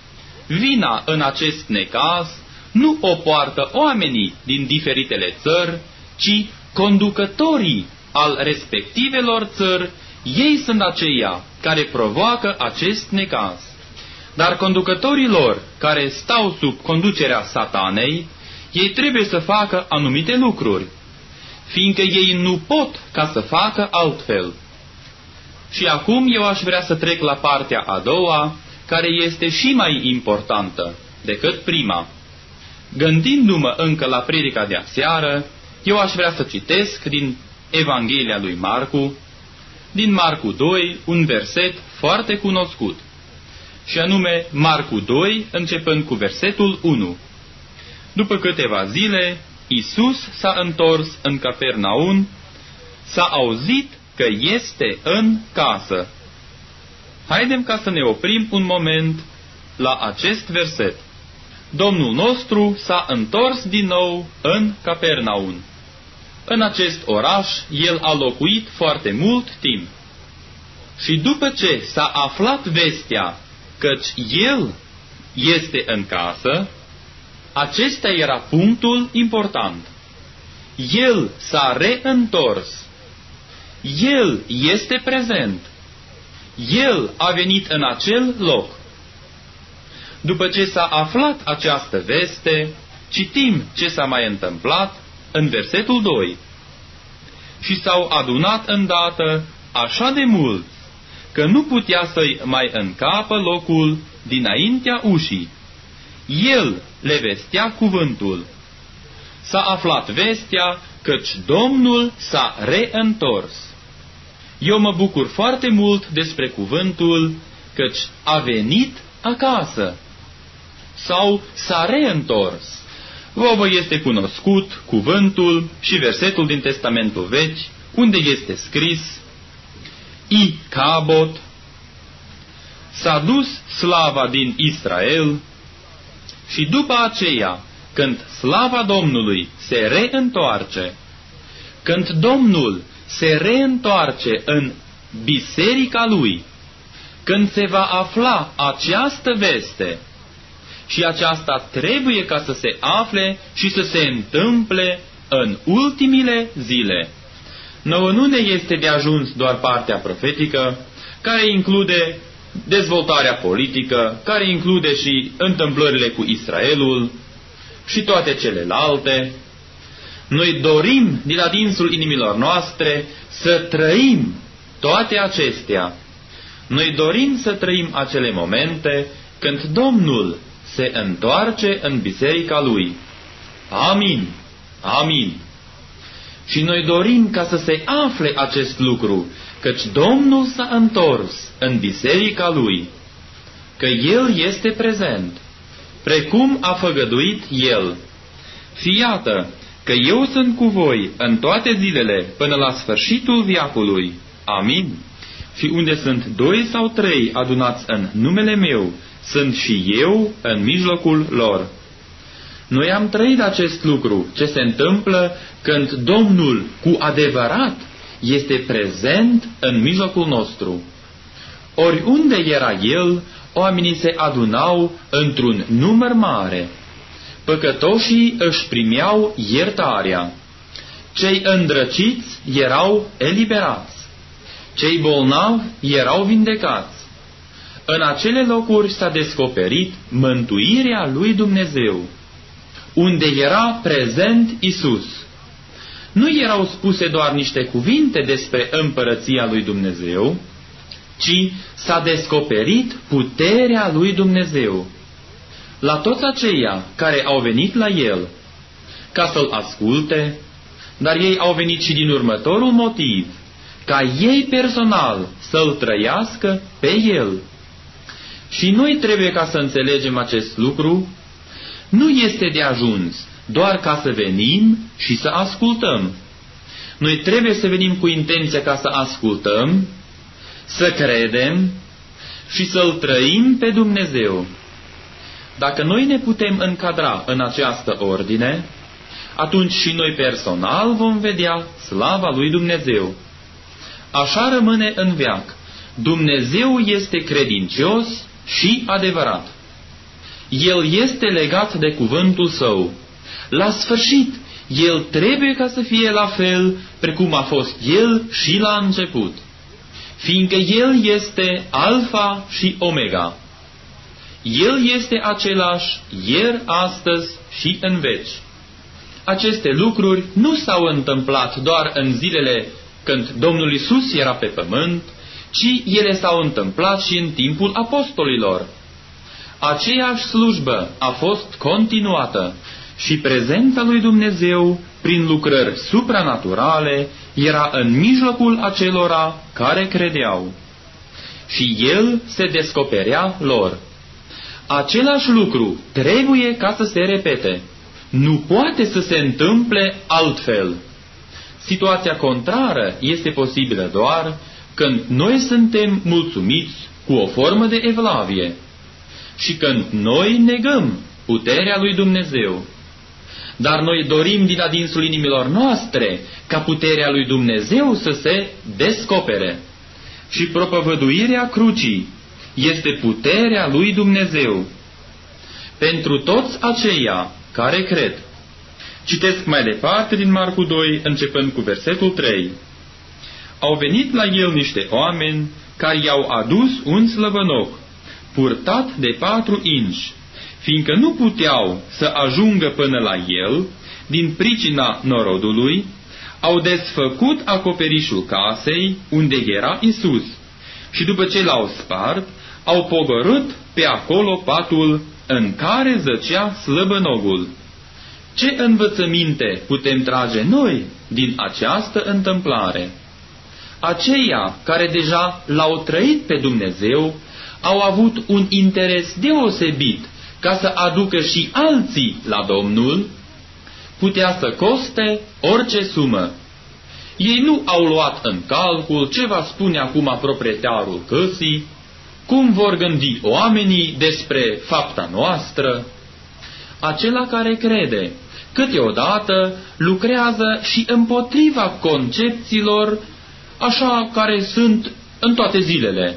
Vina în acest necaz nu o poartă oamenii din diferitele țări, ci conducătorii al respectivelor țări, ei sunt aceia care provoacă acest necaz. Dar conducătorilor care stau sub conducerea satanei, ei trebuie să facă anumite lucruri, fiindcă ei nu pot ca să facă altfel. Și acum eu aș vrea să trec la partea a doua, care este și mai importantă decât prima. Gândindu-mă încă la predica de aseară, eu aș vrea să citesc din Evanghelia lui Marcu, din Marcu doi, un verset foarte cunoscut, și anume Marcu doi, începând cu versetul unu. După câteva zile, Iisus s-a întors în Capernaum, s-a auzit că este în casă. Haidem ca să ne oprim un moment la acest verset. Domnul nostru s-a întors din nou în Capernaum. În acest oraș, el a locuit foarte mult timp. Și după ce s-a aflat vestea căci el este în casă, acesta era punctul important. El s-a reîntors. El este prezent. El a venit în acel loc. După ce s-a aflat această veste, citim ce s-a mai întâmplat în versetul doi. Și s-au adunat îndată așa de mulți, că nu putea să-i mai încapă locul dinaintea ușii. El le vestea cuvântul. S-a aflat vestea căci Domnul s-a reîntors. Eu mă bucur foarte mult despre cuvântul căci a venit acasă sau s-a reîntors. Vouă este cunoscut cuvântul și versetul din Testamentul Vechi, unde este scris: Icabod, s-a dus slava din Israel și după aceea, când slava Domnului se reîntoarce, când Domnul se reîntoarce în biserica lui, când se va afla această veste, și aceasta trebuie ca să se afle și să se întâmple în ultimile zile. Nouă nu ne este de ajuns doar partea profetică, care include dezvoltarea politică, care include și întâmplările cu Israelul și toate celelalte. Noi dorim din adinsul inimilor noastre să trăim toate acestea. Noi dorim să trăim acele momente când Domnul se întoarce în biserica Lui. Amin. Amin. Și noi dorim ca să se afle acest lucru, căci Domnul s-a întors în biserica Lui, că El este prezent, precum a făgăduit El. Fiată că eu sunt cu voi în toate zilele până la sfârșitul veacului. Amin. Și unde sunt doi sau trei adunați în numele meu, sunt și eu în mijlocul lor. Noi am trăit acest lucru, ce se întâmplă când Domnul cu adevărat este prezent în mijlocul nostru. Oriunde era El, oamenii se adunau într-un număr mare. Păcătoșii își primeau iertarea. Cei îndrăciți erau eliberați. Cei bolnavi erau vindecați. În acele locuri s-a descoperit mântuirea lui Dumnezeu, unde era prezent Isus. Nu erau spuse doar niște cuvinte despre împărăția lui Dumnezeu, ci s-a descoperit puterea lui Dumnezeu. La toți aceia care au venit la El ca să-L asculte, dar ei au venit și din următorul motiv, ca ei personal să-L trăiască pe El. Și noi trebuie ca să înțelegem acest lucru. Nu este de ajuns doar ca să venim și să ascultăm. Noi trebuie să venim cu intenția ca să ascultăm, să credem și să-L trăim pe Dumnezeu. Dacă noi ne putem încadra în această ordine, atunci și noi personal vom vedea slava lui Dumnezeu. Așa rămâne în veac. Dumnezeu este credincios și adevărat. El este legat de cuvântul Său. La sfârșit, El trebuie ca să fie la fel precum a fost El și la început, fiindcă El este Alfa și Omega. El este același ieri, astăzi și în veci. Aceste lucruri nu s-au întâmplat doar în zilele când Domnul Iisus era pe pământ, ci ele s-au întâmplat și în timpul apostolilor. Aceeași slujbă a fost continuată și prezența lui Dumnezeu, prin lucrări supranaturale, era în mijlocul acelora care credeau. Și El se descoperea lor. Același lucru trebuie ca să se repete. Nu poate să se întâmple altfel. Situația contrară este posibilă doar când noi suntem mulțumiți cu o formă de evlavie și când noi negăm puterea lui Dumnezeu. Dar noi dorim din adinsul inimilor noastre ca puterea lui Dumnezeu să se descopere. Și propovăduirea crucii este puterea lui Dumnezeu pentru toți aceia care cred. Citesc mai departe din Marcu doi, începând cu versetul trei. Au venit la El niște oameni care i-au adus un slăbănoc, purtat de patru inși, fiindcă nu puteau să ajungă până la El, din pricina norodului, au desfăcut acoperișul casei unde era Isus și după ce l-au spart, au pogorât pe acolo patul în care zăcea slăbănogul. Ce învățăminte putem trage noi din această întâmplare? Aceia care deja l-au trăit pe Dumnezeu au avut un interes deosebit ca să aducă și alții la Domnul, putea să coste orice sumă. Ei nu au luat în calcul ce va spune acum proprietarul căsii, cum vor gândi oamenii despre fapta noastră. Acela care crede câteodată lucrează și împotriva concepțiilor așa care sunt în toate zilele.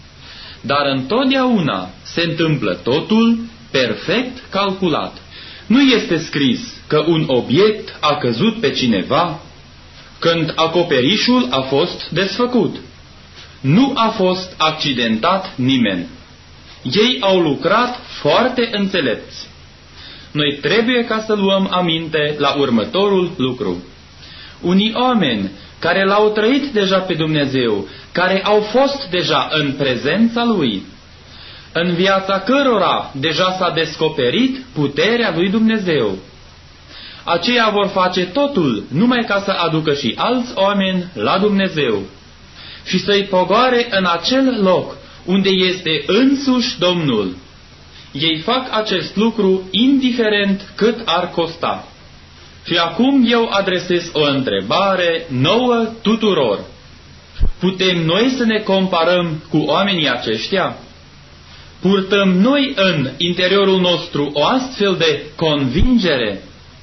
Dar întotdeauna se întâmplă totul perfect calculat. Nu este scris că un obiect a căzut pe cineva când acoperișul a fost desfăcut. Nu a fost accidentat nimeni. Ei au lucrat foarte înțelepți. Noi trebuie ca să luăm aminte la următorul lucru. Unii oameni care l-au trăit deja pe Dumnezeu, care au fost deja în prezența Lui, în viața cărora deja s-a descoperit puterea lui Dumnezeu, aceia vor face totul numai ca să aducă și alți oameni la Dumnezeu și să-i pogoare în acel loc unde este însuși Domnul. Ei fac acest lucru indiferent cât ar costa. Și acum eu adresez o întrebare nouă tuturor. Putem noi să ne comparăm cu oamenii aceștia? Purtăm noi în interiorul nostru o astfel de convingere?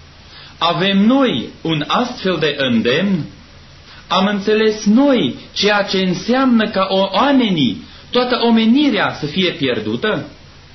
Avem noi un astfel de îndemn? Am înțeles noi ceea ce înseamnă ca oamenii, toată omenirea să fie pierdută?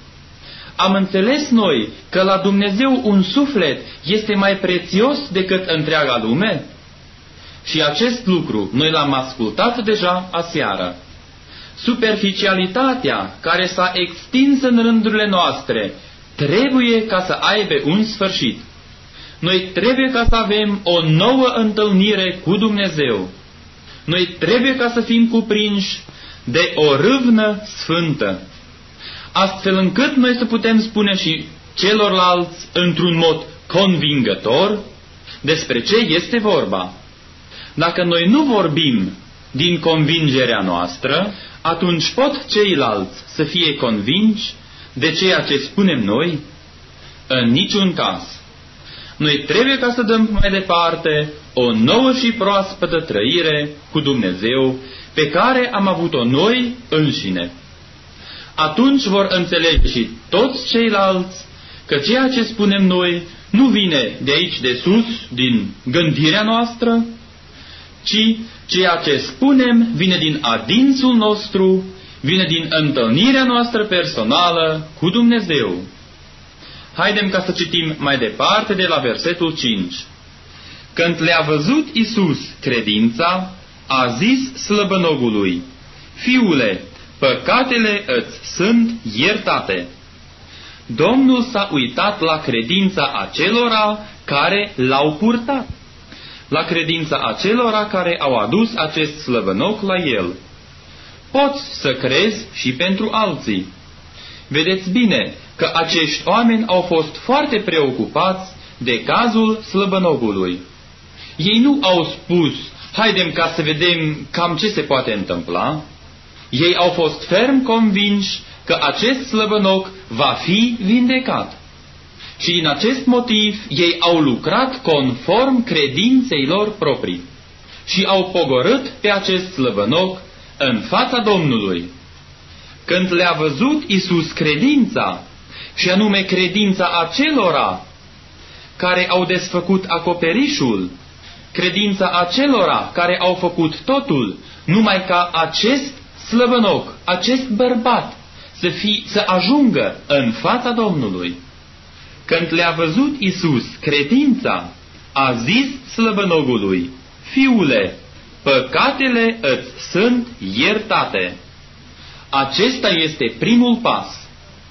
Am înțeles noi că la Dumnezeu un suflet este mai prețios decât întreaga lume? Și acest lucru noi l-am ascultat deja aseară. superficialitatea care s-a extins în rândurile noastre trebuie ca să aibă un sfârșit. Noi trebuie ca să avem o nouă întâlnire cu Dumnezeu. Noi trebuie ca să fim cuprinși de o râvnă sfântă, astfel încât noi să putem spune și celorlalți într-un mod convingător despre ce este vorba. Dacă noi nu vorbim din convingerea noastră, atunci pot ceilalți să fie convinși de ceea ce spunem noi? În niciun caz. Noi trebuie ca să dăm mai departe o nouă și proaspătă trăire cu Dumnezeu pe care am avut-o noi înșine. Atunci vor înțelege și toți ceilalți că ceea ce spunem noi nu vine de aici de sus, din gândirea noastră, ci ceea ce spunem vine din adinsul nostru, vine din întâlnirea noastră personală cu Dumnezeu. Haidem ca să citim mai departe de la versetul cinci. Când le-a văzut Iisus credința, a zis slăbănogului: Fiule, păcatele îți sunt iertate. Domnul s-a uitat la credința acelora care l-au purtat, la credința acelora care au adus acest slăbănoc la el. Poți să crezi și pentru alții. Vedeți bine că acești oameni au fost foarte preocupați de cazul slăbănogului. Ei nu au spus: haidem ca să vedem cam ce se poate întâmpla. Ei au fost ferm convinși că acest slăbănoc va fi vindecat. Și din acest motiv ei au lucrat conform credinței lor proprii și au pogorât pe acest slăbănoc în fața Domnului. Când le-a văzut Iisus credința, și anume credința acelora care au desfăcut acoperișul, credința acelora care au făcut totul, numai ca acest slăbănoc, acest bărbat, să, fie, să ajungă în fața Domnului. Când le-a văzut Iisus credința, a zis slăbănogului: Fiule, păcatele îți sunt iertate. Acesta este primul pas.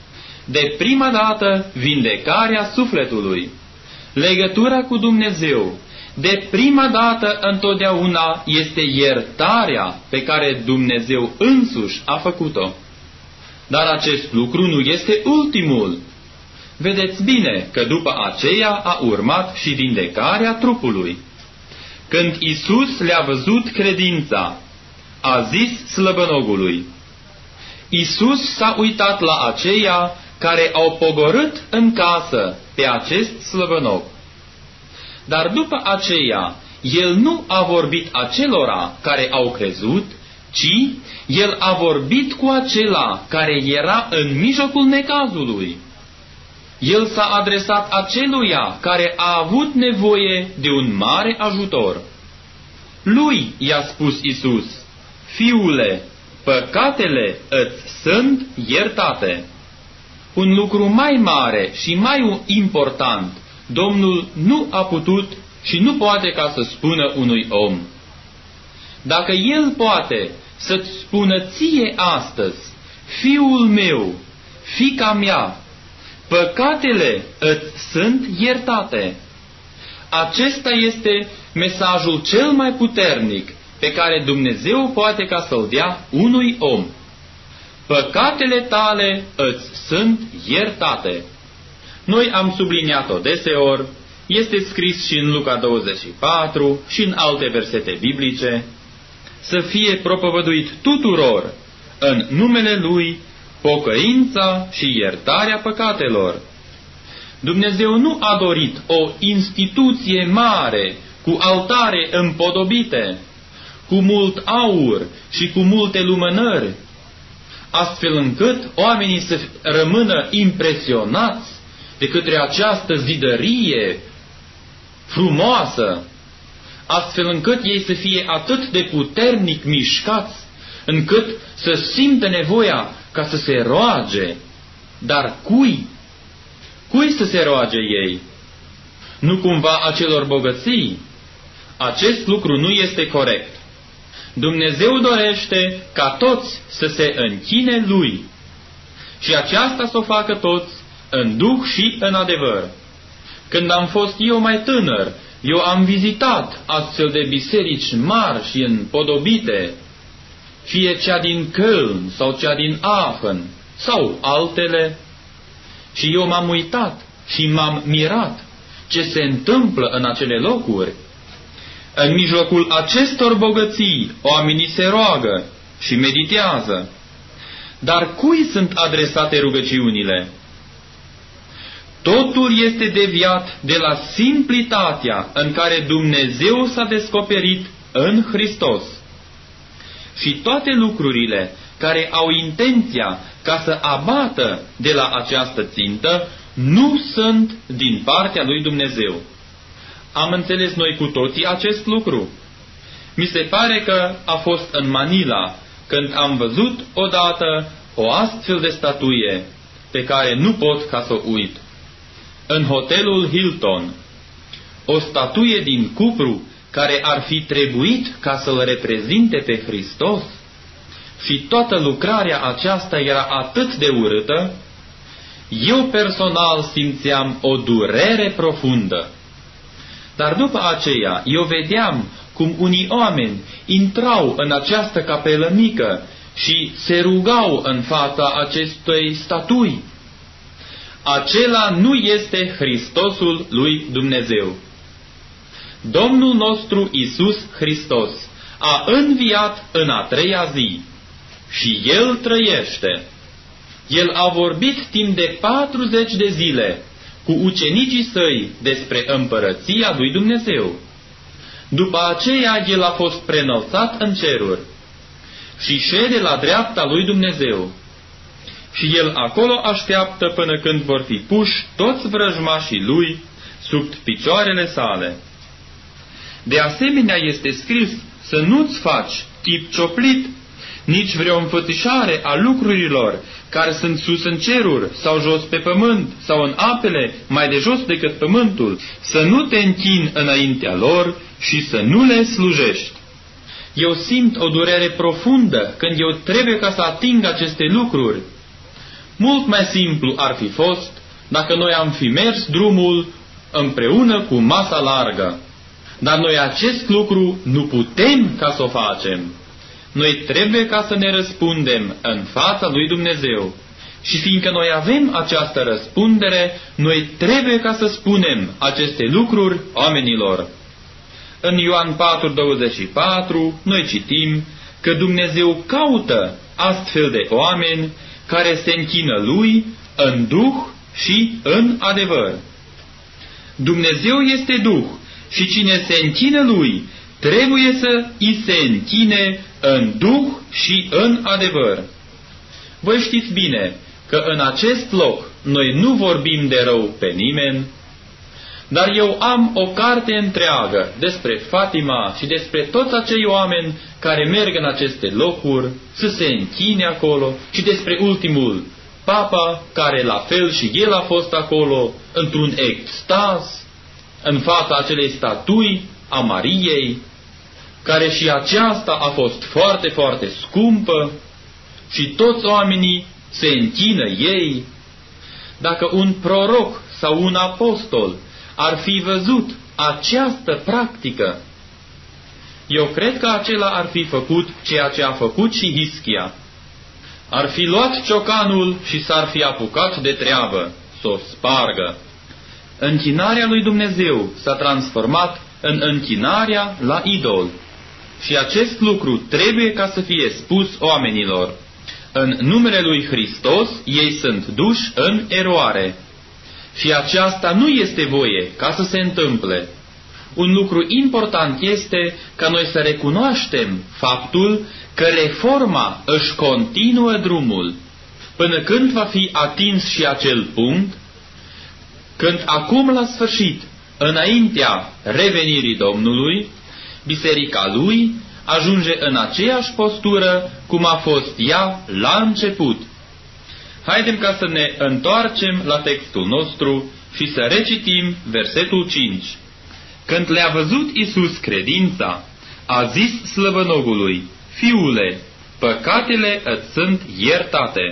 De prima dată, vindecarea sufletului, legătura cu Dumnezeu. De prima dată, întotdeauna, este iertarea pe care Dumnezeu însuși a făcut-o. Dar acest lucru nu este ultimul. Vedeți bine că după aceea a urmat și vindecarea trupului. Când Iisus le-a văzut credința, a zis slăbănogului: Iisus s-a uitat la aceia care au pogorât în casă pe acest slăbănoc. Dar după aceea, El nu a vorbit acelora care au crezut, ci El a vorbit cu acela care era în mijlocul necazului. El s-a adresat aceluia care a avut nevoie de un mare ajutor. Lui i-a spus Iisus: Fiule, păcatele îți sunt iertate. Un lucru mai mare și mai important Domnul nu a putut și nu poate ca să spună unui om. Dacă El poate să-ți spună ție astăzi: Fiul meu, fiica mea, păcatele îți sunt iertate, acesta este mesajul cel mai puternic pe care Dumnezeu poate ca să-l dea unui om. Păcatele tale îți sunt iertate. Noi am subliniat-o deseori, este scris și în Luca douăzeci și patru și în alte versete biblice, să fie propovăduit tuturor în numele Lui pocăința și iertarea păcatelor. Dumnezeu nu a dorit o instituție mare cu altare împodobite, cu mult aur și cu multe lumânări, astfel încât oamenii să rămână impresionați de către această zidărie frumoasă, astfel încât ei să fie atât de puternic mișcați, încât să simtă nevoia ca să se roage. Dar cui? Cui să se roage ei? Nu cumva acelor bogății? Acest lucru nu este corect. Dumnezeu dorește ca toți să se închine Lui și aceasta să o facă toți în duh și în adevăr. Când am fost eu mai tânăr, eu am vizitat astfel de biserici mari și împodobite, fie cea din Köln sau cea din Aachen sau altele, și eu m-am uitat și m-am mirat ce se întâmplă în acele locuri. În mijlocul acestor bogății, oamenii se roagă și meditează. Dar cui sunt adresate rugăciunile? Totul este deviat de la simplitatea în care Dumnezeu s-a descoperit în Hristos. Și toate lucrurile care au intenția ca să abată de la această țintă nu sunt din partea lui Dumnezeu. Am înțeles noi cu toții acest lucru? Mi se pare că a fost în Manila când am văzut odată o astfel de statuie pe care nu pot ca să o uit. În hotelul Hilton, o statuie din cupru care ar fi trebuit ca să-L reprezinte pe Hristos, și toată lucrarea aceasta era atât de urâtă, eu personal simțeam o durere profundă. Dar după aceea eu vedeam cum unii oameni intrau în această capelă mică și se rugau în fața acestei statui. Acela nu este Hristosul lui Dumnezeu. Domnul nostru Iisus Hristos a înviat în a treia zi și El trăiește. El a vorbit timp de patruzeci de zile cu ucenicii săi despre împărăția lui Dumnezeu. După aceea El a fost preînălțat în ceruri și șede la dreapta lui Dumnezeu. Și El acolo așteaptă până când vor fi puși toți vrăjmașii Lui sub picioarele sale. De asemenea este scris să nu-ți faci chip cioplit, nici vreo înfățișare a lucrurilor care sunt sus în ceruri sau jos pe pământ sau în apele mai de jos decât pământul, să nu te închini înaintea lor și să nu le slujești. Eu simt o durere profundă când eu trebuie ca să ating aceste lucruri. Mult mai simplu ar fi fost dacă noi am fi mers drumul împreună cu masa largă. Dar noi acest lucru nu putem ca să o facem. Noi trebuie ca să ne răspundem în fața lui Dumnezeu. Și fiindcă noi avem această răspundere, noi trebuie ca să spunem aceste lucruri oamenilor. În Ioan patru douăzeci și patru noi citim că Dumnezeu caută astfel de oameni care se închină Lui în duh și în adevăr. Dumnezeu este duh și cine se închină Lui trebuie să îi se închine în duh și în adevăr. Voi știți bine că în acest loc noi nu vorbim de rău pe nimeni, dar eu am o carte întreagă despre Fatima și despre toți acei oameni care merg în aceste locuri să se închine acolo și despre ultimul Papa care la fel și el a fost acolo într-un extaz în fața acelei statui a Mariei, care și aceasta a fost foarte, foarte scumpă și toți oamenii se închină ei. Dacă un proroc sau un apostol ar fi văzut această practică, eu cred că acela ar fi făcut ceea ce a făcut și Hischia. Ar fi luat ciocanul și s-ar fi apucat de treabă, să o spargă. Închinarea lui Dumnezeu s-a transformat în închinarea la idol. Și acest lucru trebuie ca să fie spus oamenilor. În numele lui Hristos ei sunt duși în eroare. Și aceasta nu este voie ca să se întâmple. Un lucru important este ca noi să recunoaștem faptul că reforma își continuă drumul, până când va fi atins și acel punct, când acum la sfârșit, înaintea revenirii Domnului, biserica Lui ajunge în aceeași postură cum a fost ea la început. Haidem ca să ne întoarcem la textul nostru și să recitim versetul cinci. Când le-a văzut Iisus credința, a zis slăbănogului: Fiule, păcatele îți sunt iertate.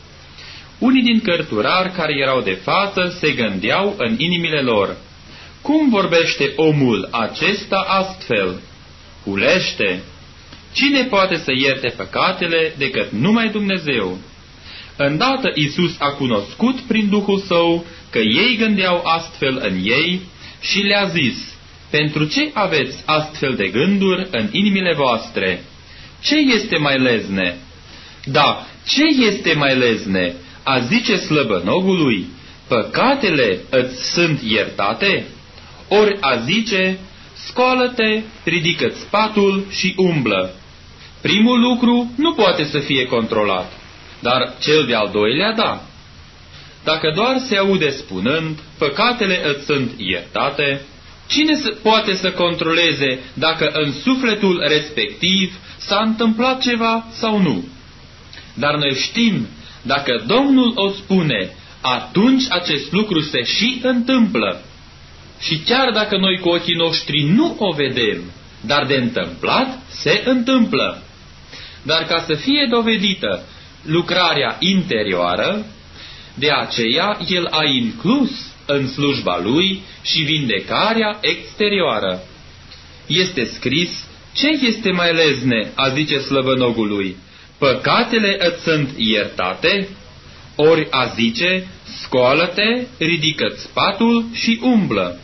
Unii din cărturari care erau de față se gândeau în inimile lor: cum vorbește omul acesta astfel? Hulește! Cine poate să ierte păcatele decât numai Dumnezeu? Îndată Iisus a cunoscut prin Duhul Său că ei gândeau astfel în ei și le-a zis: pentru ce aveți astfel de gânduri în inimile voastre? Ce este mai lezne? Da, ce este mai lezne? A zice slăbănogului: păcatele îți sunt iertate? Ori a zice: scoală-te, ridică-ți patul și umblă. Primul lucru nu poate să fie controlat, dar cel de-al doilea da. Dacă doar se aude spunând: păcatele îți sunt iertate, cine poate să controleze dacă în sufletul respectiv s-a întâmplat ceva sau nu? Dar noi știm, dacă Domnul o spune, atunci acest lucru se și întâmplă. Și chiar dacă noi cu ochii noștri nu o vedem, dar de întâmplat se întâmplă. Dar ca să fie dovedită lucrarea interioară, de aceea El a inclus în slujba Lui și vindecarea exterioară. Este scris: ce este mai lezne, a zice slăbănogului? Păcatele îți sunt iertate? Ori a zice: scoală-te, ridică-ți patul și umblă.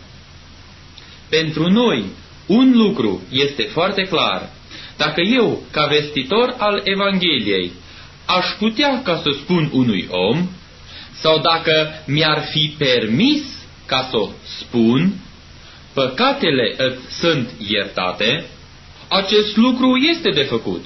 Pentru noi, un lucru este foarte clar. Dacă eu, ca vestitor al Evangheliei, aș putea ca să spun unui om, sau dacă mi-ar fi permis ca să spun, păcatele îți sunt iertate, acest lucru este de făcut.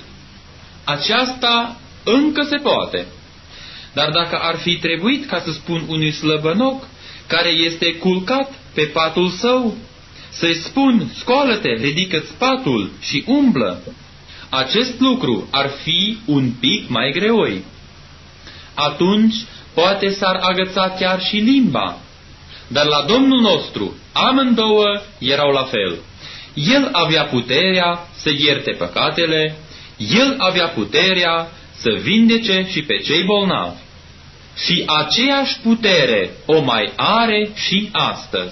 Aceasta încă se poate. Dar dacă ar fi trebuit ca să spun unui slăbănoc care este culcat pe patul său, să-i spun: scoală-te, ridică-ți patul și umblă, acest lucru ar fi un pic mai greoi. Atunci poate s-ar agăța chiar și limba. Dar la Domnul nostru amândouă erau la fel. El avea puterea să ierte păcatele, El avea puterea să vindece și pe cei bolnavi. Și aceeași putere o mai are și astăzi.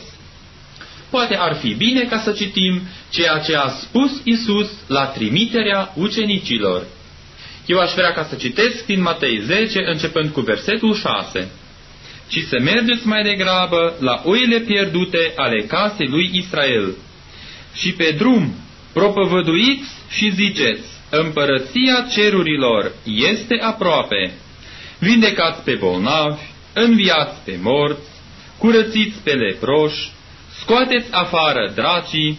Poate ar fi bine ca să citim ceea ce a spus Iisus la trimiterea ucenicilor. Eu aș vrea ca să citesc din Matei zece, începând cu versetul șase. Ci să mergeți mai degrabă la oile pierdute ale casei lui Israel. Și pe drum propovăduiți și ziceți: împărăția cerurilor este aproape. Vindecați pe bolnavi, înviați pe morți, curățiți pe leproși, scoateți afară dracii,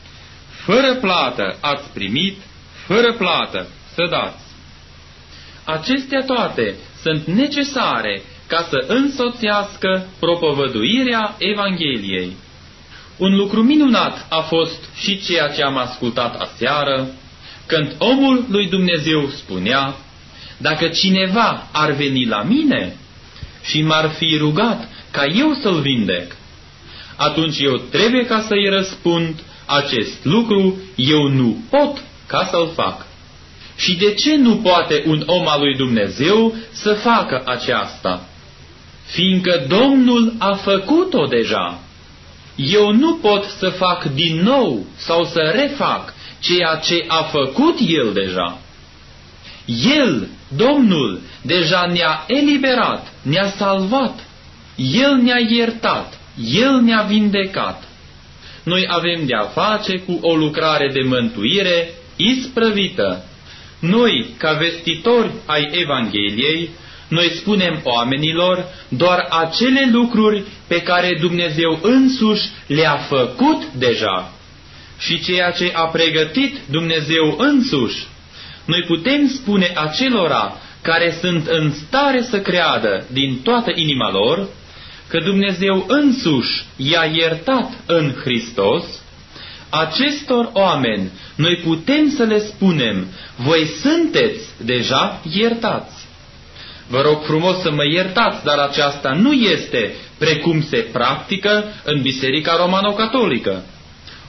fără plată ați primit, fără plată să dați. Acestea toate sunt necesare ca să însoțească propovăduirea Evangheliei. Un lucru minunat a fost și ceea ce am ascultat aseară, când omul lui Dumnezeu spunea: dacă cineva ar veni la mine și m-ar fi rugat ca eu să-l vindec, atunci eu trebuie ca să-i răspund: acest lucru eu nu pot ca să-l fac. Și de ce nu poate un om al lui Dumnezeu să facă aceasta? Fiindcă Domnul a făcut-o deja. Eu nu pot să fac din nou sau să refac ceea ce a făcut El deja. El, Domnul, deja ne-a eliberat, ne-a salvat, El ne-a iertat, El ne-a vindecat. Noi avem de-a face cu o lucrare de mântuire isprăvită. Noi, ca vestitori ai Evangheliei, noi spunem oamenilor doar acele lucruri pe care Dumnezeu însuși le-a făcut deja și ceea ce a pregătit Dumnezeu însuși. Noi putem spune acelora care sunt în stare să creadă din toată inima lor că Dumnezeu însuși i-a iertat în Hristos. Acestor oameni noi putem să le spunem: voi sunteți deja iertați. Vă rog frumos să mă iertați, dar aceasta nu este precum se practică în Biserica Romano-Catolică.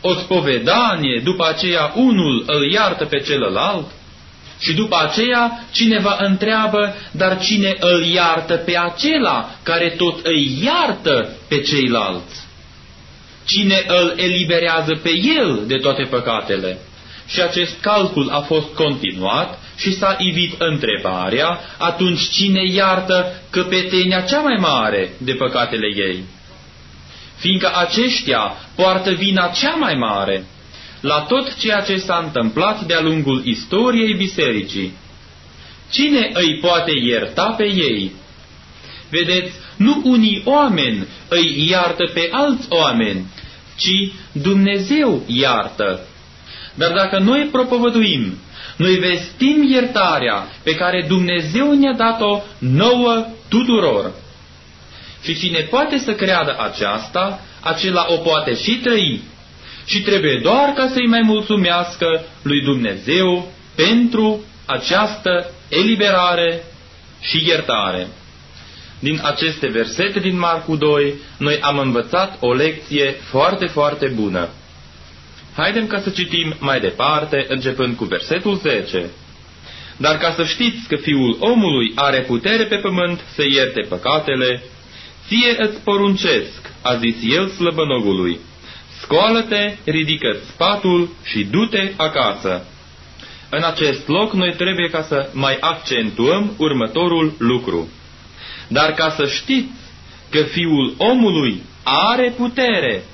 o spovedanie, după aceea unul îl iartă pe celălalt și după aceea cineva întreabă, dar cine îl iartă pe acela care tot îi iartă pe ceilalți? Cine îl eliberează pe el de toate păcatele? Și acest calcul a fost continuat și s-a ivit întrebarea, atunci cine iartă căpetenia cea mai mare de păcatele ei? Fiindcă aceștia poartă vina cea mai mare la tot ceea ce s-a întâmplat de-a lungul istoriei bisericii. Cine îi poate ierta pe ei? Vedeți, nu unii oameni îi iartă pe alți oameni, ci Dumnezeu iartă. Dar dacă noi propovăduim, noi vestim iertarea pe care Dumnezeu ne-a dat-o nouă tuturor. Și cine poate să creadă aceasta, acela o poate și trăi. Și trebuie doar ca să-i mai mulțumească lui Dumnezeu pentru această eliberare și iertare. Din aceste versete din Marcu doi, noi am învățat o lecție foarte, foarte bună. Haidem ca să citim mai departe, începând cu versetul zece. Dar ca să știți că Fiul omului are putere pe pământ să ierte păcatele, ție îți poruncesc, a zis el slăbănogului, scoală-te, ridică-ți patul și du-te acasă. În acest loc noi trebuie ca să mai accentuăm următorul lucru. Dar ca să știți că Fiul omului are putere.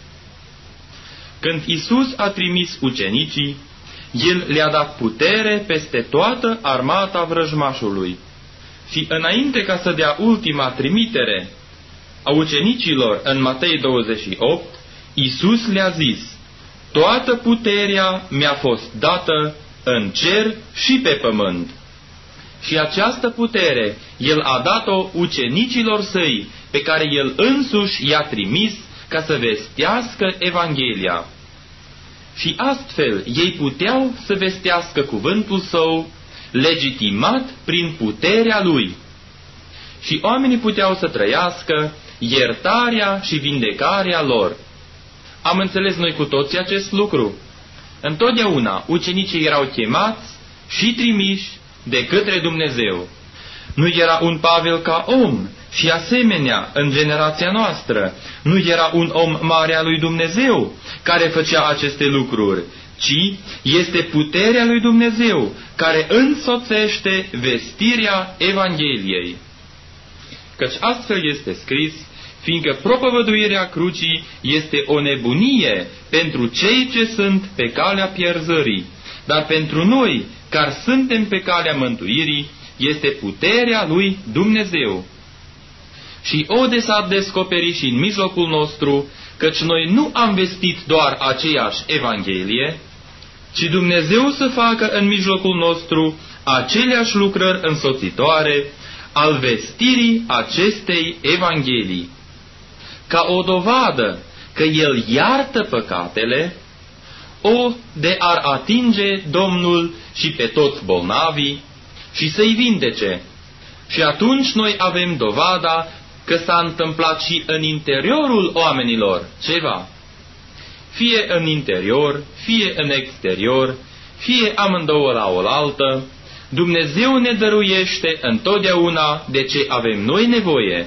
Când Isus a trimis ucenicii, El le-a dat putere peste toată armata vrăjmașului. Și înainte ca să dea ultima trimitere a ucenicilor în Matei douăzeci și opt, Isus le-a zis, toată puterea mi-a fost dată în cer și pe pământ. Și această putere El a dat-o ucenicilor săi, pe care El însuși i-a trimis ca să vestească Evanghelia. Și astfel ei puteau să vestească cuvântul Său, legitimat prin puterea Lui. Și oamenii puteau să trăiască iertarea și vindecarea lor. Am înțeles noi cu toții acest lucru. Întotdeauna ucenicii erau chemați și trimiși de către Dumnezeu. Nu era un Pavel ca om și asemenea în generația noastră. Nu era un om mare al lui Dumnezeu care făcea aceste lucruri, ci este puterea lui Dumnezeu care însoțește vestirea Evangheliei. Căci astfel este scris, fiindcă propovăduirea crucii este o nebunie pentru cei ce sunt pe calea pierzării, dar pentru noi, care suntem pe calea mântuirii, este puterea lui Dumnezeu. Și ode s-a descoperit și în mijlocul nostru, căci noi nu am vestit doar aceeași Evanghelie, ci Dumnezeu să facă în mijlocul nostru aceleași lucrări însoțitoare al vestirii acestei Evanghelii. Ca o dovadă că El iartă păcatele, o de ar atinge Domnul și pe toți bolnavii și să-i vindece. Și atunci noi avem dovada că s-a întâmplat și în interiorul oamenilor ceva. Fie în interior, fie în exterior, fie amândouă la oaltă, Dumnezeu ne dăruiește întotdeauna de ce avem noi nevoie.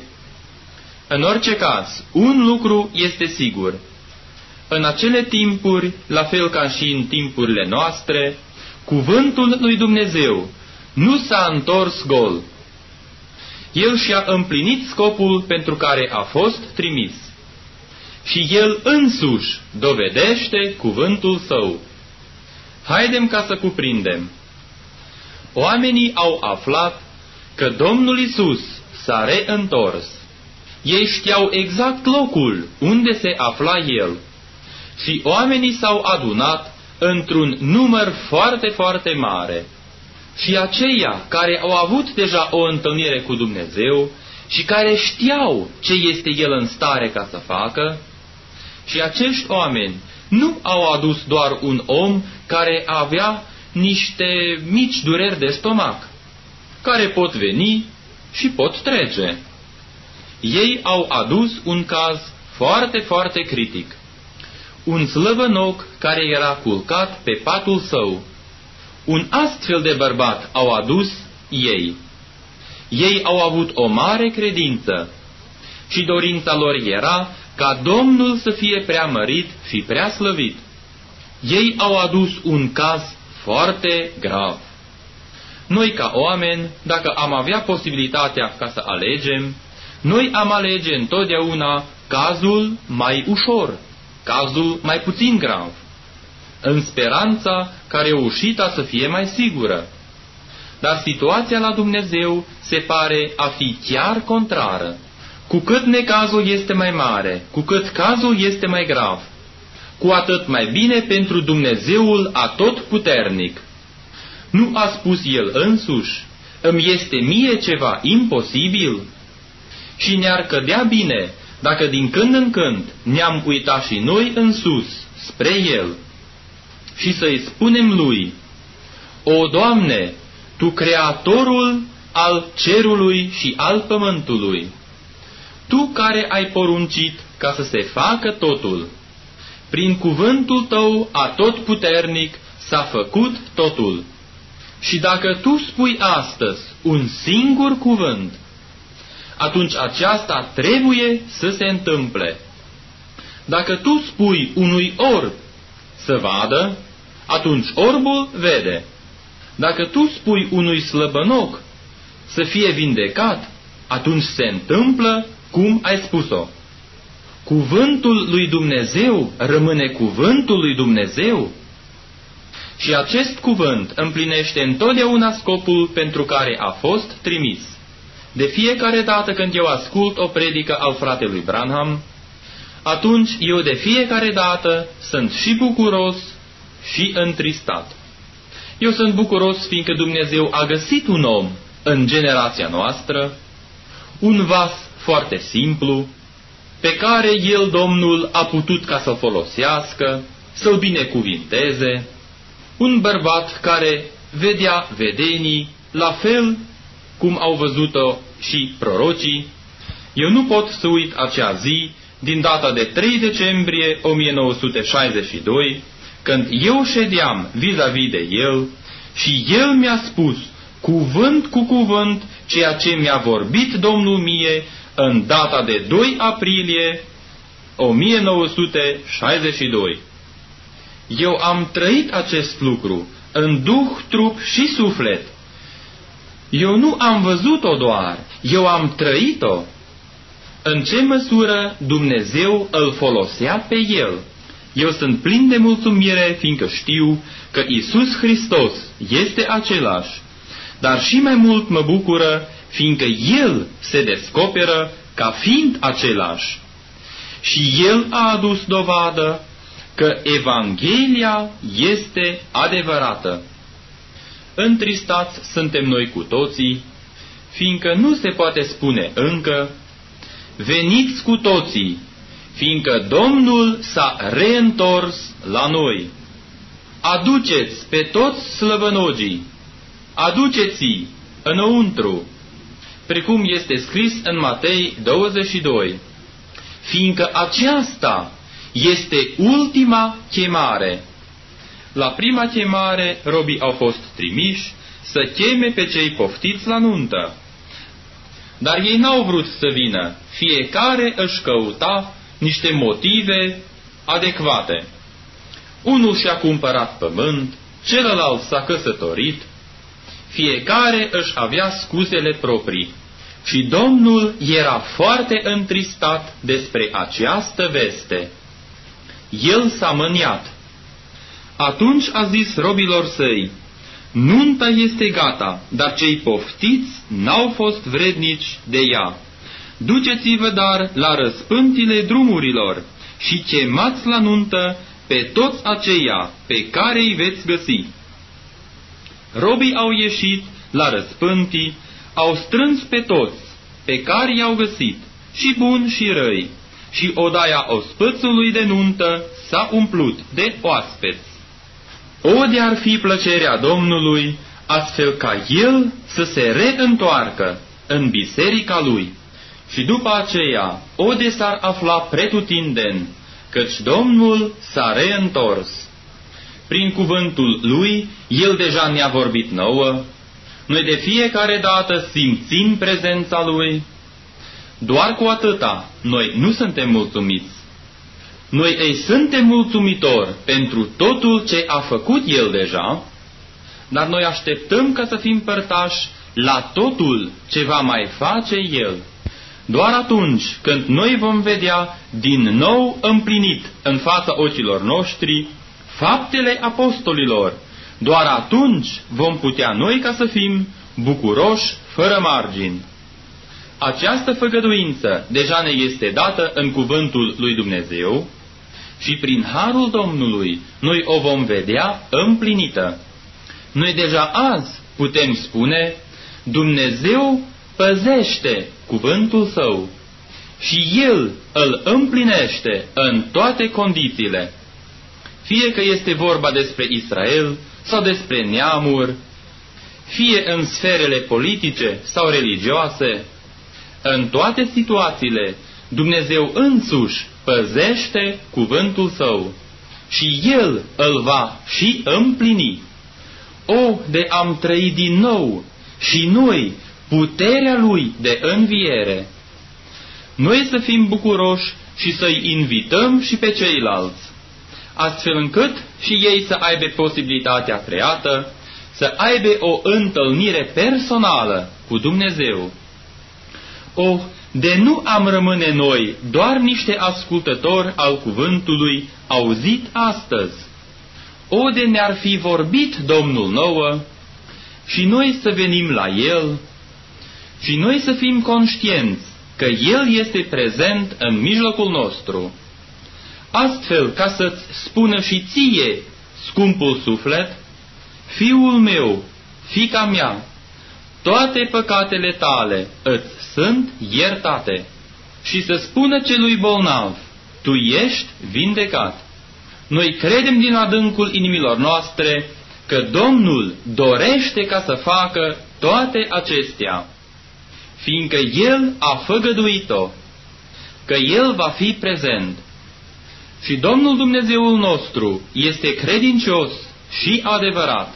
În orice caz, un lucru este sigur. În acele timpuri, la fel ca și în timpurile noastre, cuvântul lui Dumnezeu nu s-a întors gol. El și-a împlinit scopul pentru care a fost trimis. Și El însuși dovedește cuvântul Său. Haidem ca să cuprindem. Oamenii au aflat că Domnul Isus s-a reîntors. Ei știau exact locul unde se afla El. Și oamenii s-au adunat într-un număr foarte, foarte mare. Și aceia care au avut deja o întâlnire cu Dumnezeu și care știau ce este El în stare ca să facă, și acești oameni nu au adus doar un om care avea niște mici dureri de stomac, care pot veni și pot trece. Ei au adus un caz foarte, foarte critic. un slăbănoc care era culcat pe patul său. Un astfel de bărbat au adus ei. Ei au avut o mare credință și dorința lor era ca Domnul să fie preamărit și prea slăvit. Ei au adus un caz foarte grav. Noi ca oameni, dacă am avea posibilitatea ca să alegem, noi am alege întotdeauna cazul mai ușor, cazul mai puțin grav, în speranța ca reușita să fie mai sigură. Dar situația la Dumnezeu se pare a fi chiar contrară. Cu cât necazul este mai mare, cu cât cazul este mai grav, cu atât mai bine pentru Dumnezeul atotputernic. Nu a spus El însuși, îmi este mie ceva imposibil? Și ne-ar cădea bine dacă din când în când ne-am uitat și noi în sus, spre El, și să-i spunem Lui: O, Doamne, Tu Creatorul al cerului și al pământului, Tu care ai poruncit ca să se facă totul, prin cuvântul Tău atotputernic s-a făcut totul. Și dacă Tu spui astăzi un singur cuvânt, atunci aceasta trebuie să se întâmple. Dacă Tu spui unui orb să vadă, atunci orbul vede. Dacă Tu spui unui slăbănoc să fie vindecat, atunci se întâmplă cum ai spus-o. Cuvântul lui Dumnezeu rămâne cuvântul lui Dumnezeu. Și acest cuvânt împlinește întotdeauna scopul pentru care a fost trimis. De fiecare dată când eu ascult o predică al fratelui Branham, atunci eu de fiecare dată sunt și bucuros și întristat. Eu sunt bucuros fiindcă Dumnezeu a găsit un om în generația noastră, un vas foarte simplu, pe care El, Domnul, a putut ca să-l folosească, să-l binecuvinteze, un bărbat care vedea vedenii, la fel cum au văzut-o și prorocii. Eu nu pot să uit acea zi, din data de trei decembrie o mie nouă sute șaizeci și doi, când eu ședeam vis-a-vis de el și el mi-a spus, cuvânt cu cuvânt, ceea ce mi-a vorbit Domnul mie în data de doi aprilie o mie nouă sute șaizeci și doi. Eu am trăit acest lucru în duh, trup și suflet. Eu nu am văzut-o doar, eu am trăit-o. În ce măsură Dumnezeu îl folosea pe el? Eu sunt plin de mulțumire, fiindcă știu că Iisus Hristos este același, dar și mai mult mă bucură, fiindcă El se descoperă ca fiind același. Și El a adus dovadă că Evanghelia este adevărată. Întristați suntem noi cu toții, fiindcă nu se poate spune încă, veniți cu toții, fiindcă Domnul s-a reîntors la noi. Aduceți pe toți slăbănogii, aduceți-i înăuntru, precum este scris în Matei douăzeci și doi, fiindcă aceasta este ultima chemare. La prima chemare, robii au fost trimiși să cheme pe cei poftiți la nuntă. Dar ei n-au vrut să vină, fiecare își căuta niște motive adecvate. Unul și-a cumpărat pământ, celălalt s-a căsătorit, fiecare își avea scuzele proprii. Și Domnul era foarte întristat despre această veste. El s-a mâniat. Atunci a zis robilor săi, nunta este gata, dar cei poftiți n-au fost vrednici de ea. Duceți-vă dar la răspântile drumurilor și chemați la nuntă pe toți aceia pe care îi veți găsi. Robii au ieșit la răspântii, au strâns pe toți pe care i-au găsit, și buni și răi, și odaia ospățului de nuntă s-a umplut de oaspeți. O, de-ar fi plăcerea Domnului, astfel ca El să se reîntoarcă în biserica Lui, și după aceea, o, de s-ar afla pretutindeni căci Domnul s-a reîntors. Prin cuvântul Lui, El deja ne-a vorbit nouă, noi de fiecare dată simțim prezența Lui. Doar cu atâta, noi nu suntem mulțumiți. Noi îi suntem mulțumitori pentru totul ce a făcut El deja, dar noi așteptăm ca să fim părtași la totul ce va mai face El. Doar atunci când noi vom vedea din nou împlinit în fața ochilor noștri faptele apostolilor, doar atunci vom putea noi ca să fim bucuroși fără margini. Această făgăduință deja ne este dată în cuvântul lui Dumnezeu și prin harul Domnului noi o vom vedea împlinită. Noi deja azi putem spune: Dumnezeu păzește cuvântul Său și El îl împlinește în toate condițiile. Fie că este vorba despre Israel sau despre neamuri, fie în sferele politice sau religioase, în toate situațiile Dumnezeu însuși păzește cuvântul Său și El îl va și împlini. O, de am trăi din nou și noi puterea Lui de înviere! Noi să fim bucuroși și să-i invităm și pe ceilalți, astfel încât și ei să aibă posibilitatea creată, să aibă o întâlnire personală cu Dumnezeu. O, de nu am rămâne noi doar niște ascultători al cuvântului auzit astăzi. O, de ne-ar fi vorbit Domnul nouă și noi să venim la El și noi să fim conștienți că El este prezent în mijlocul nostru, astfel ca să-ți spună și ție, scumpul suflet: Fiul meu, fiica mea, toate păcatele tale îți sunt iertate, și să spună celui bolnav: tu ești vindecat. Noi credem din adâncul inimilor noastre că Domnul dorește ca să facă toate acestea, fiindcă El a făgăduit-o, că El va fi prezent. Și Domnul Dumnezeul nostru este credincios și adevărat.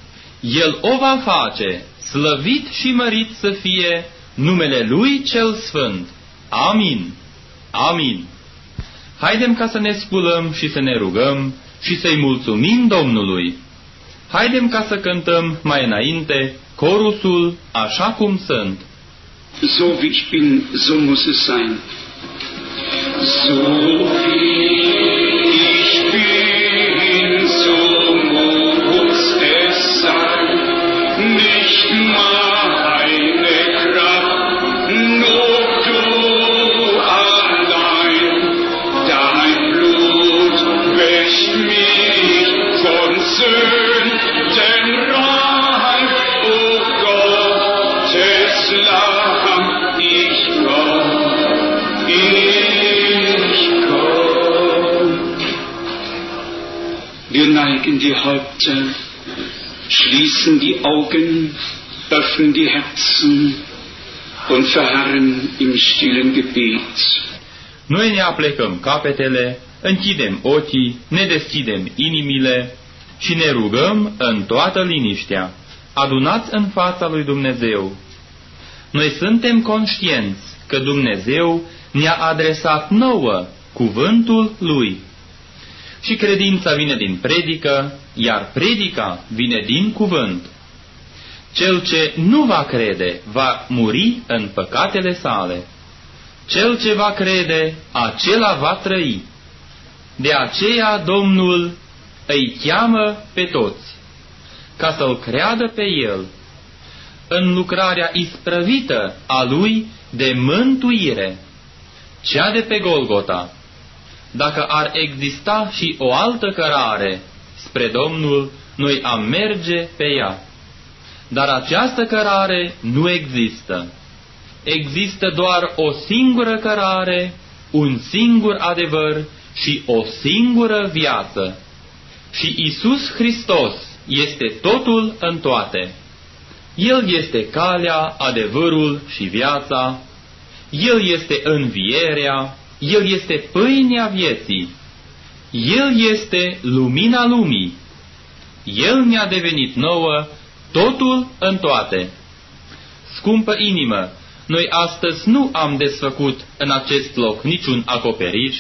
El o va face, slăvit și mărit să fie numele Lui cel Sfânt. Amin. Amin. Haidem ca să ne sculăm și să ne rugăm și să-i mulțumim Domnului. Haidem ca să cântăm mai înainte corusul Așa cum sunt. So wie ich bin, so muss es sein. So wie ich bin, so muss es sein. Nicht meine Kraft, nur du allein. Dein Blut wäscht mich von Sünden rein. O Gottes Lamm, ich komm, ich komm. Wir neigen die Häupter, schließen die Augen, öffnen die Herzen und verharren im stillen Gebet. Noi ne aplecăm capetele, închidem ochii, ne deschidem inimile și ne rugăm în toată liniștea, adunați în fața lui Dumnezeu. Noi suntem conștienți că Dumnezeu ne-a adresat nouă cuvântul Lui. Și credința vine din predică, iar predica vine din cuvânt. Cel ce nu va crede va muri în păcatele sale. Cel ce va crede, acela va trăi. De aceea Domnul îi cheamă pe toți, ca să-L creadă pe El, în lucrarea isprăvită a Lui de mântuire, cea de pe Golgota. Dacă ar exista și o altă cărare spre Domnul, noi am merge pe ea. Dar această cărare nu există. Există doar o singură cărare, un singur adevăr și o singură viață. Și Iisus Hristos este totul în toate. El este calea, adevărul și viața. El este învierea. El este pâinea vieții. El este lumina lumii. El ne-a devenit nouă totul în toate. Scumpă inimă, noi astăzi nu am desfăcut în acest loc niciun acoperiș,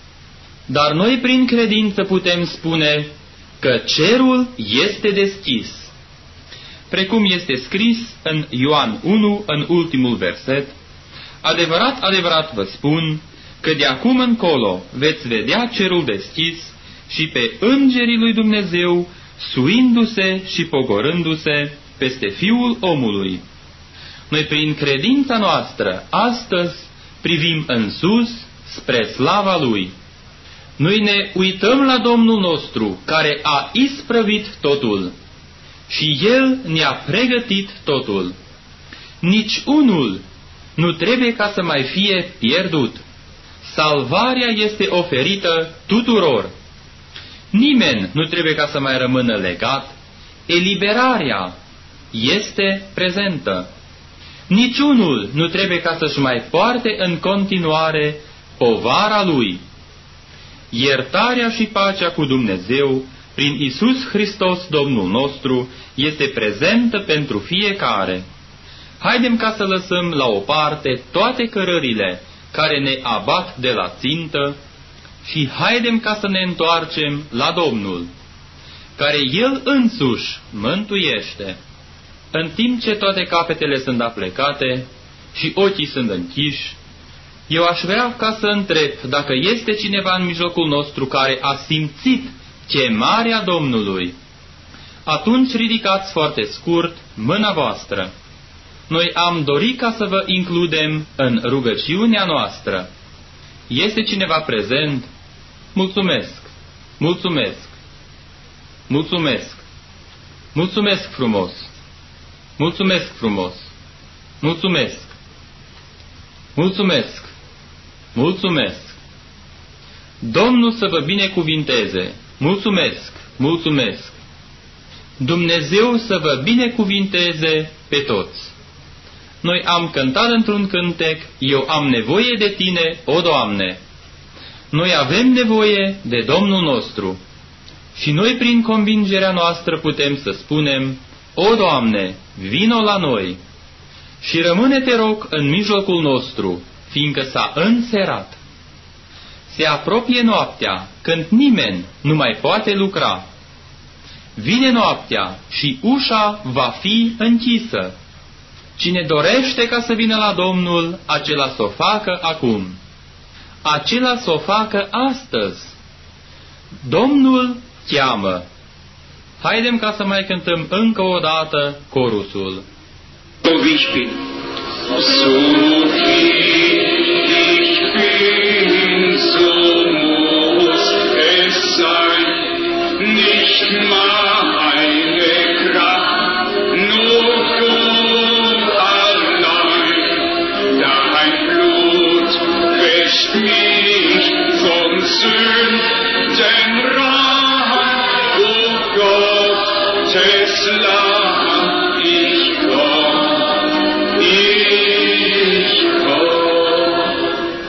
dar noi prin credință putem spune că cerul este deschis. Precum este scris în Ioan unu, în ultimul verset, adevărat, adevărat vă spun că de acum încolo veți vedea cerul deschis și pe îngerii lui Dumnezeu suindu-se și pogorându-se peste Fiul omului. Noi prin credința noastră astăzi privim în sus spre slava Lui. Noi ne uităm la Domnul nostru care a isprăvit totul și El ne-a pregătit totul. Nici unul nu trebuie ca să mai fie pierdut. Salvarea este oferită tuturor. Nimeni nu trebuie ca să mai rămână legat. Eliberarea este prezentă. Niciunul nu trebuie ca să-și mai poarte în continuare povara lui. Iertarea și pacea cu Dumnezeu prin Iisus Hristos Domnul nostru este prezentă pentru fiecare. Haidem ca să lăsăm la o parte toate cărările care ne abat de la țintă și haidem ca să ne întoarcem la Domnul, care El însuși mântuiește. În timp ce toate capetele sunt aplecate și ochii sunt închiși, eu aș vrea ca să întreb dacă este cineva în mijlocul nostru care a simțit chemarea Domnului. Atunci ridicați foarte scurt mâna voastră. Noi am dorit ca să vă includem în rugăciunea noastră. Este cineva prezent? Mulțumesc! Mulțumesc! Mulțumesc! Mulțumesc frumos! Mulțumesc frumos! Mulțumesc! Mulțumesc! Mulțumesc! Domnul să vă binecuvinteze! Mulțumesc! Mulțumesc! Dumnezeu să vă binecuvinteze pe toți! Noi am cântat într-un cântec, eu am nevoie de Tine, o Doamne! Noi avem nevoie de Domnul nostru și noi prin convingerea noastră putem să spunem, o Doamne, vino la noi și rămâne, te rog, în mijlocul nostru, fiindcă s-a înserat. Se apropie noaptea, când nimeni nu mai poate lucra. Vine noaptea și ușa va fi închisă. Cine dorește ca să vină la Domnul, acela s-o facă acum. Acela s-o facă astăzi. Domnul cheamă. Haidem ca să mai cântăm încă o dată corusul. So wie ich bin, so wie ich bin, so muss es sein, nicht meine Kraft, nur du allein, dein Blut wäscht mich vom Sünden rein, o Gottes Lamm, ich komm, ich komm.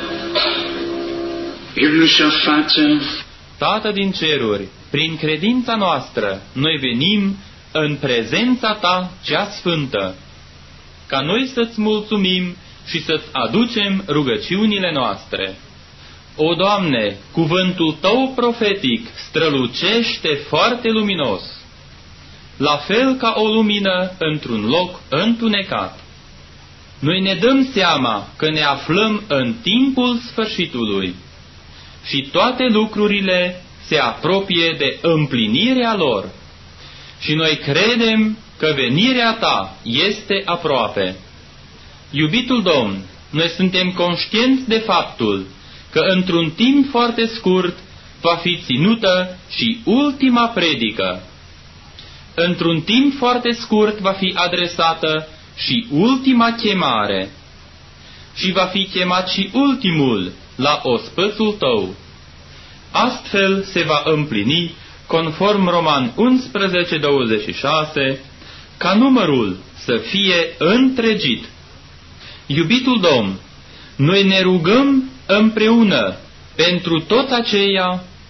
Himmlischer Vater, Tată din ceruri, prin credința noastră, noi venim în prezența Ta cea sfântă, ca noi să-ți mulțumim și să-ți aducem rugăciunile noastre. O, Doamne, cuvântul Tău profetic strălucește foarte luminos, la fel ca o lumină într-un loc întunecat. Noi ne dăm seama că ne aflăm în timpul sfârșitului și toate lucrurile se apropie de împlinirea lor. Și noi credem că venirea Ta este aproape. Iubitul Domn, noi suntem conștienți de faptul că într-un timp foarte scurt va fi ținută și ultima predică. Într-un timp foarte scurt va fi adresată și ultima chemare. Și va fi chemat și ultimul la ospățul Tău. Astfel se va împlini, conform Roman unsprezece douăzeci și șase, ca numărul să fie întregit. Iubitul Domn, noi ne rugăm împreună pentru toți aceia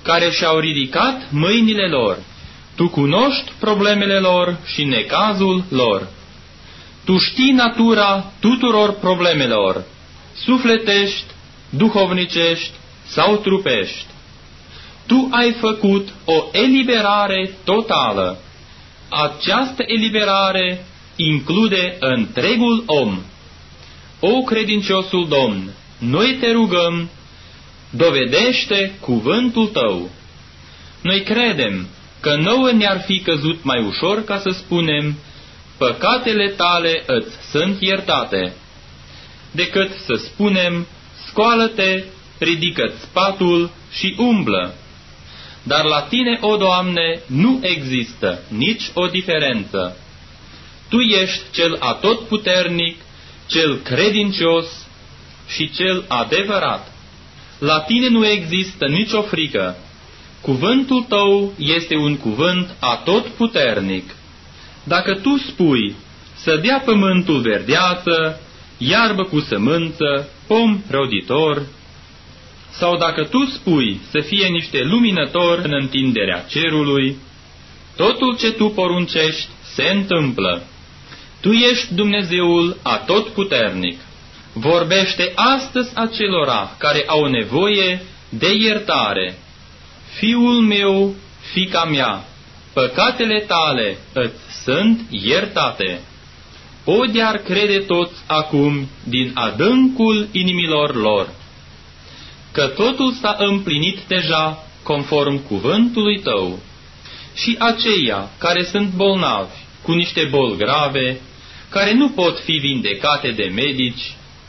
care și-au ridicat mâinile lor. Tu cunoști problemele lor și necazul lor. Tu știi natura tuturor problemelor, sufletești, duhovnicești sau trupești. Tu ai făcut o eliberare totală. Această eliberare include întregul om. O credinciosul Domn, noi te rugăm, dovedește cuvântul tău. Noi credem că nouă ne-ar fi căzut mai ușor ca să spunem, păcatele tale îți sunt iertate, decât să spunem, scoală-te, ridică-ți patul și umblă. Dar la tine, o Doamne, nu există nici o diferență. Tu ești cel atotputernic, cel credincios și cel adevărat. La tine nu există nicio frică. Cuvântul tău este un cuvânt atotputernic. Dacă tu spui să dea pământul verdeață, iarbă cu sămânță, pom roditor, sau dacă tu spui să fie niște luminători în întinderea cerului, totul ce tu poruncești se întâmplă. Tu ești Dumnezeul atotputernic. Vorbește astăzi acelora care au nevoie de iertare. Fiul meu, fiica mea, păcatele tale îți sunt iertate. O de-ar crede toți acum din adâncul inimilor lor, că totul s-a împlinit deja conform cuvântului tău. Și aceia care sunt bolnavi cu niște boli grave, care nu pot fi vindecate de medici,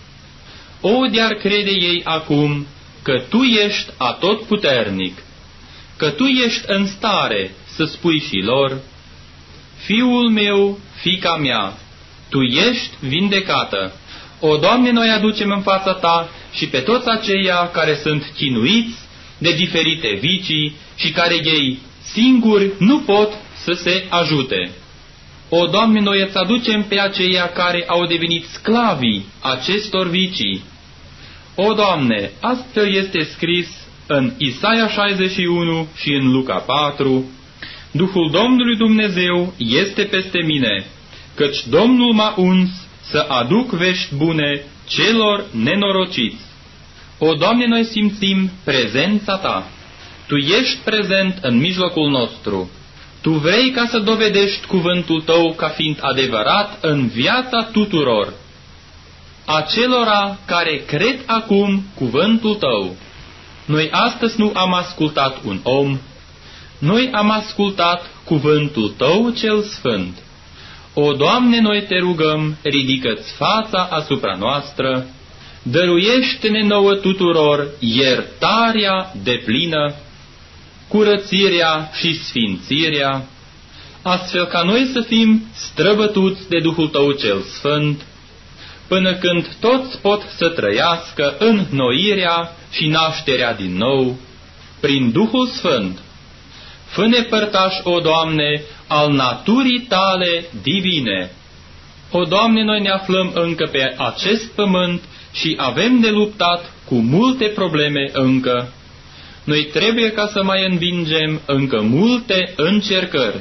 o de-ar crede ei acum că tu ești atotputernic, că tu ești în stare să spui și lor, fiul meu, fiica mea, tu ești vindecată. O, Doamne, noi aducem în fața ta și pe toți aceia care sunt chinuiți de diferite vicii și care ei singuri nu pot să se ajute. O, Doamne, noi îți aducem pe aceia care au devenit sclavii acestor vicii. O, Doamne, astfel este scris în Isaia șaizeci și unu și în Luca patru, Duhul Domnului Dumnezeu este peste mine, căci Domnul m-a uns să aduc vești bune celor nenorociți. O, Doamne, noi simțim prezența Ta. Tu ești prezent în mijlocul nostru. Tu vrei ca să dovedești cuvântul Tău ca fiind adevărat în viața tuturor. Acelora care cred acum cuvântul Tău. Noi astăzi nu am ascultat un om, noi am ascultat cuvântul Tău cel sfânt. O, Doamne, noi te rugăm, ridică-ți fața asupra noastră, dăruiește-ne nouă tuturor iertarea deplină, curățirea și sfințirea, astfel ca noi să fim străbătuți de Duhul Tău cel sfânt, până când toți pot să trăiască în înnoirea și nașterea din nou, prin Duhul Sfânt. Fă-ne părtași, o, Doamne, al naturii Tale divine. O, Doamne, noi ne aflăm încă pe acest pământ și avem de luptat cu multe probleme încă. Noi trebuie ca să mai învingem încă multe încercări.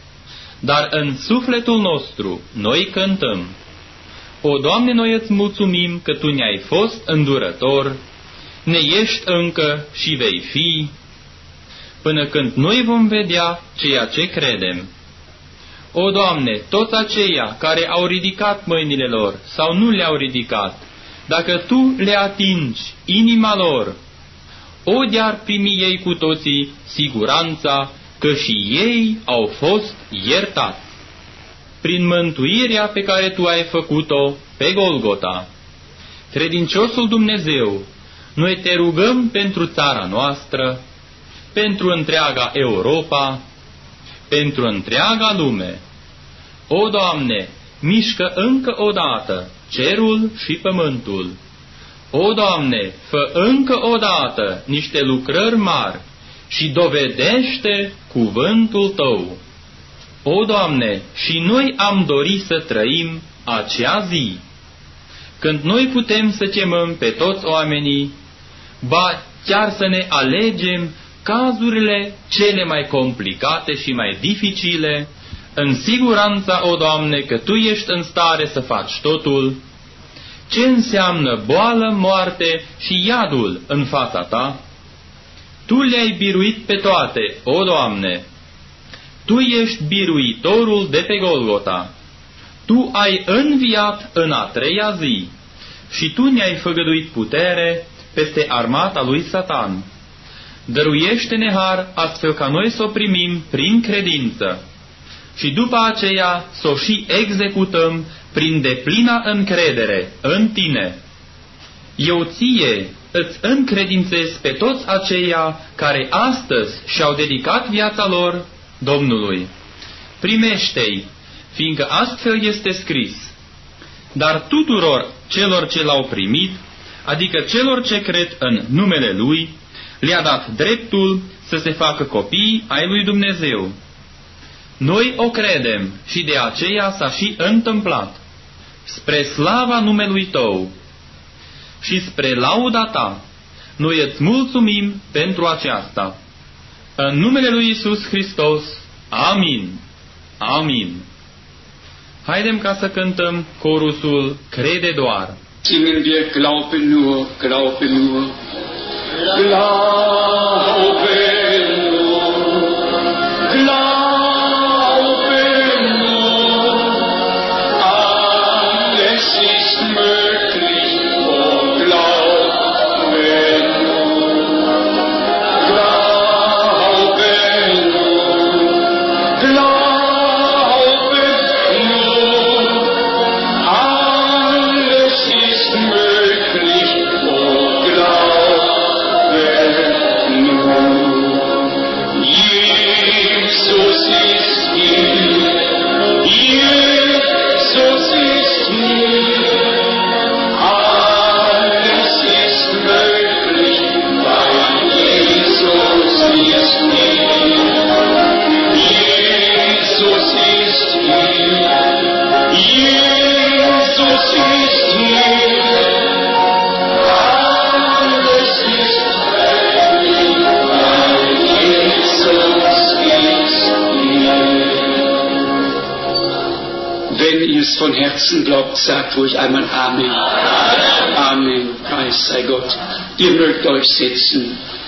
Dar în sufletul nostru noi cântăm. O, Doamne, noi îți mulțumim că Tu ne-ai fost îndurător, ne ești încă și vei fi, până când noi vom vedea ceea ce credem. O, Doamne, toți aceia care au ridicat mâinile lor sau nu le-au ridicat, dacă Tu le atingi inima lor, o de-ar primi ei cu toții siguranța că și ei au fost iertați prin mântuirea pe care Tu ai făcut-o pe Golgota. Credinciosul Dumnezeu, noi te rugăm pentru țara noastră, pentru întreaga Europa, pentru întreaga lume. O, Doamne, mișcă încă o dată cerul și pământul. O, Doamne, fă încă o dată niște lucrări mari și dovedește cuvântul Tău. O, Doamne, și noi am dorit să trăim acea zi, când noi putem să chemăm pe toți oamenii, ba chiar să ne alegem cazurile cele mai complicate și mai dificile, în siguranța, o Doamne, că Tu ești în stare să faci totul, ce înseamnă boală, moarte și iadul în fața Ta, Tu le-ai biruit pe toate, o Doamne. Tu ești biruitorul de pe Golgota. Tu ai înviat în a treia zi și Tu ne-ai făgăduit putere peste armata lui Satan. Dăruiește-ne har astfel ca noi să o primim prin credință și după aceea să o și executăm prin deplina încredere în Tine. Eu Ție îți încredințez pe toți aceia care astăzi și-au dedicat viața lor Domnului. Primește-i, fiindcă astfel este scris. Dar tuturor celor ce l-au primit, adică celor ce cred în numele Lui, le-a dat dreptul să se facă copii ai lui Dumnezeu. Noi o credem și de aceea s-a și întâmplat, spre slava numelui Tău și spre lauda Ta. Noi îți mulțumim pentru aceasta. În numele lui Iisus Hristos. Amin. Amin. Haidem ca să cântăm corusul Crede doar. Singen wir Glaube nur, Glaube nur. Glaube nur, Glaube nur. Alles ist möglich, oh Glaube nur. Glaube nur, Glaube nur. Alles ist möglich, oh Glaube nur. Jesus ist hier, Jesus ist hier. Alles ist möglich, weil Jesus ist hier. Jesus ist hier, Jesus ist hier. Alles ist möglich, weil Jesus ist hier. Wenn ihr es von Herzen glaubt, sagt ruhig einmal Amen. Amen. Preis sei Gott. Ihr mögt euch setzen.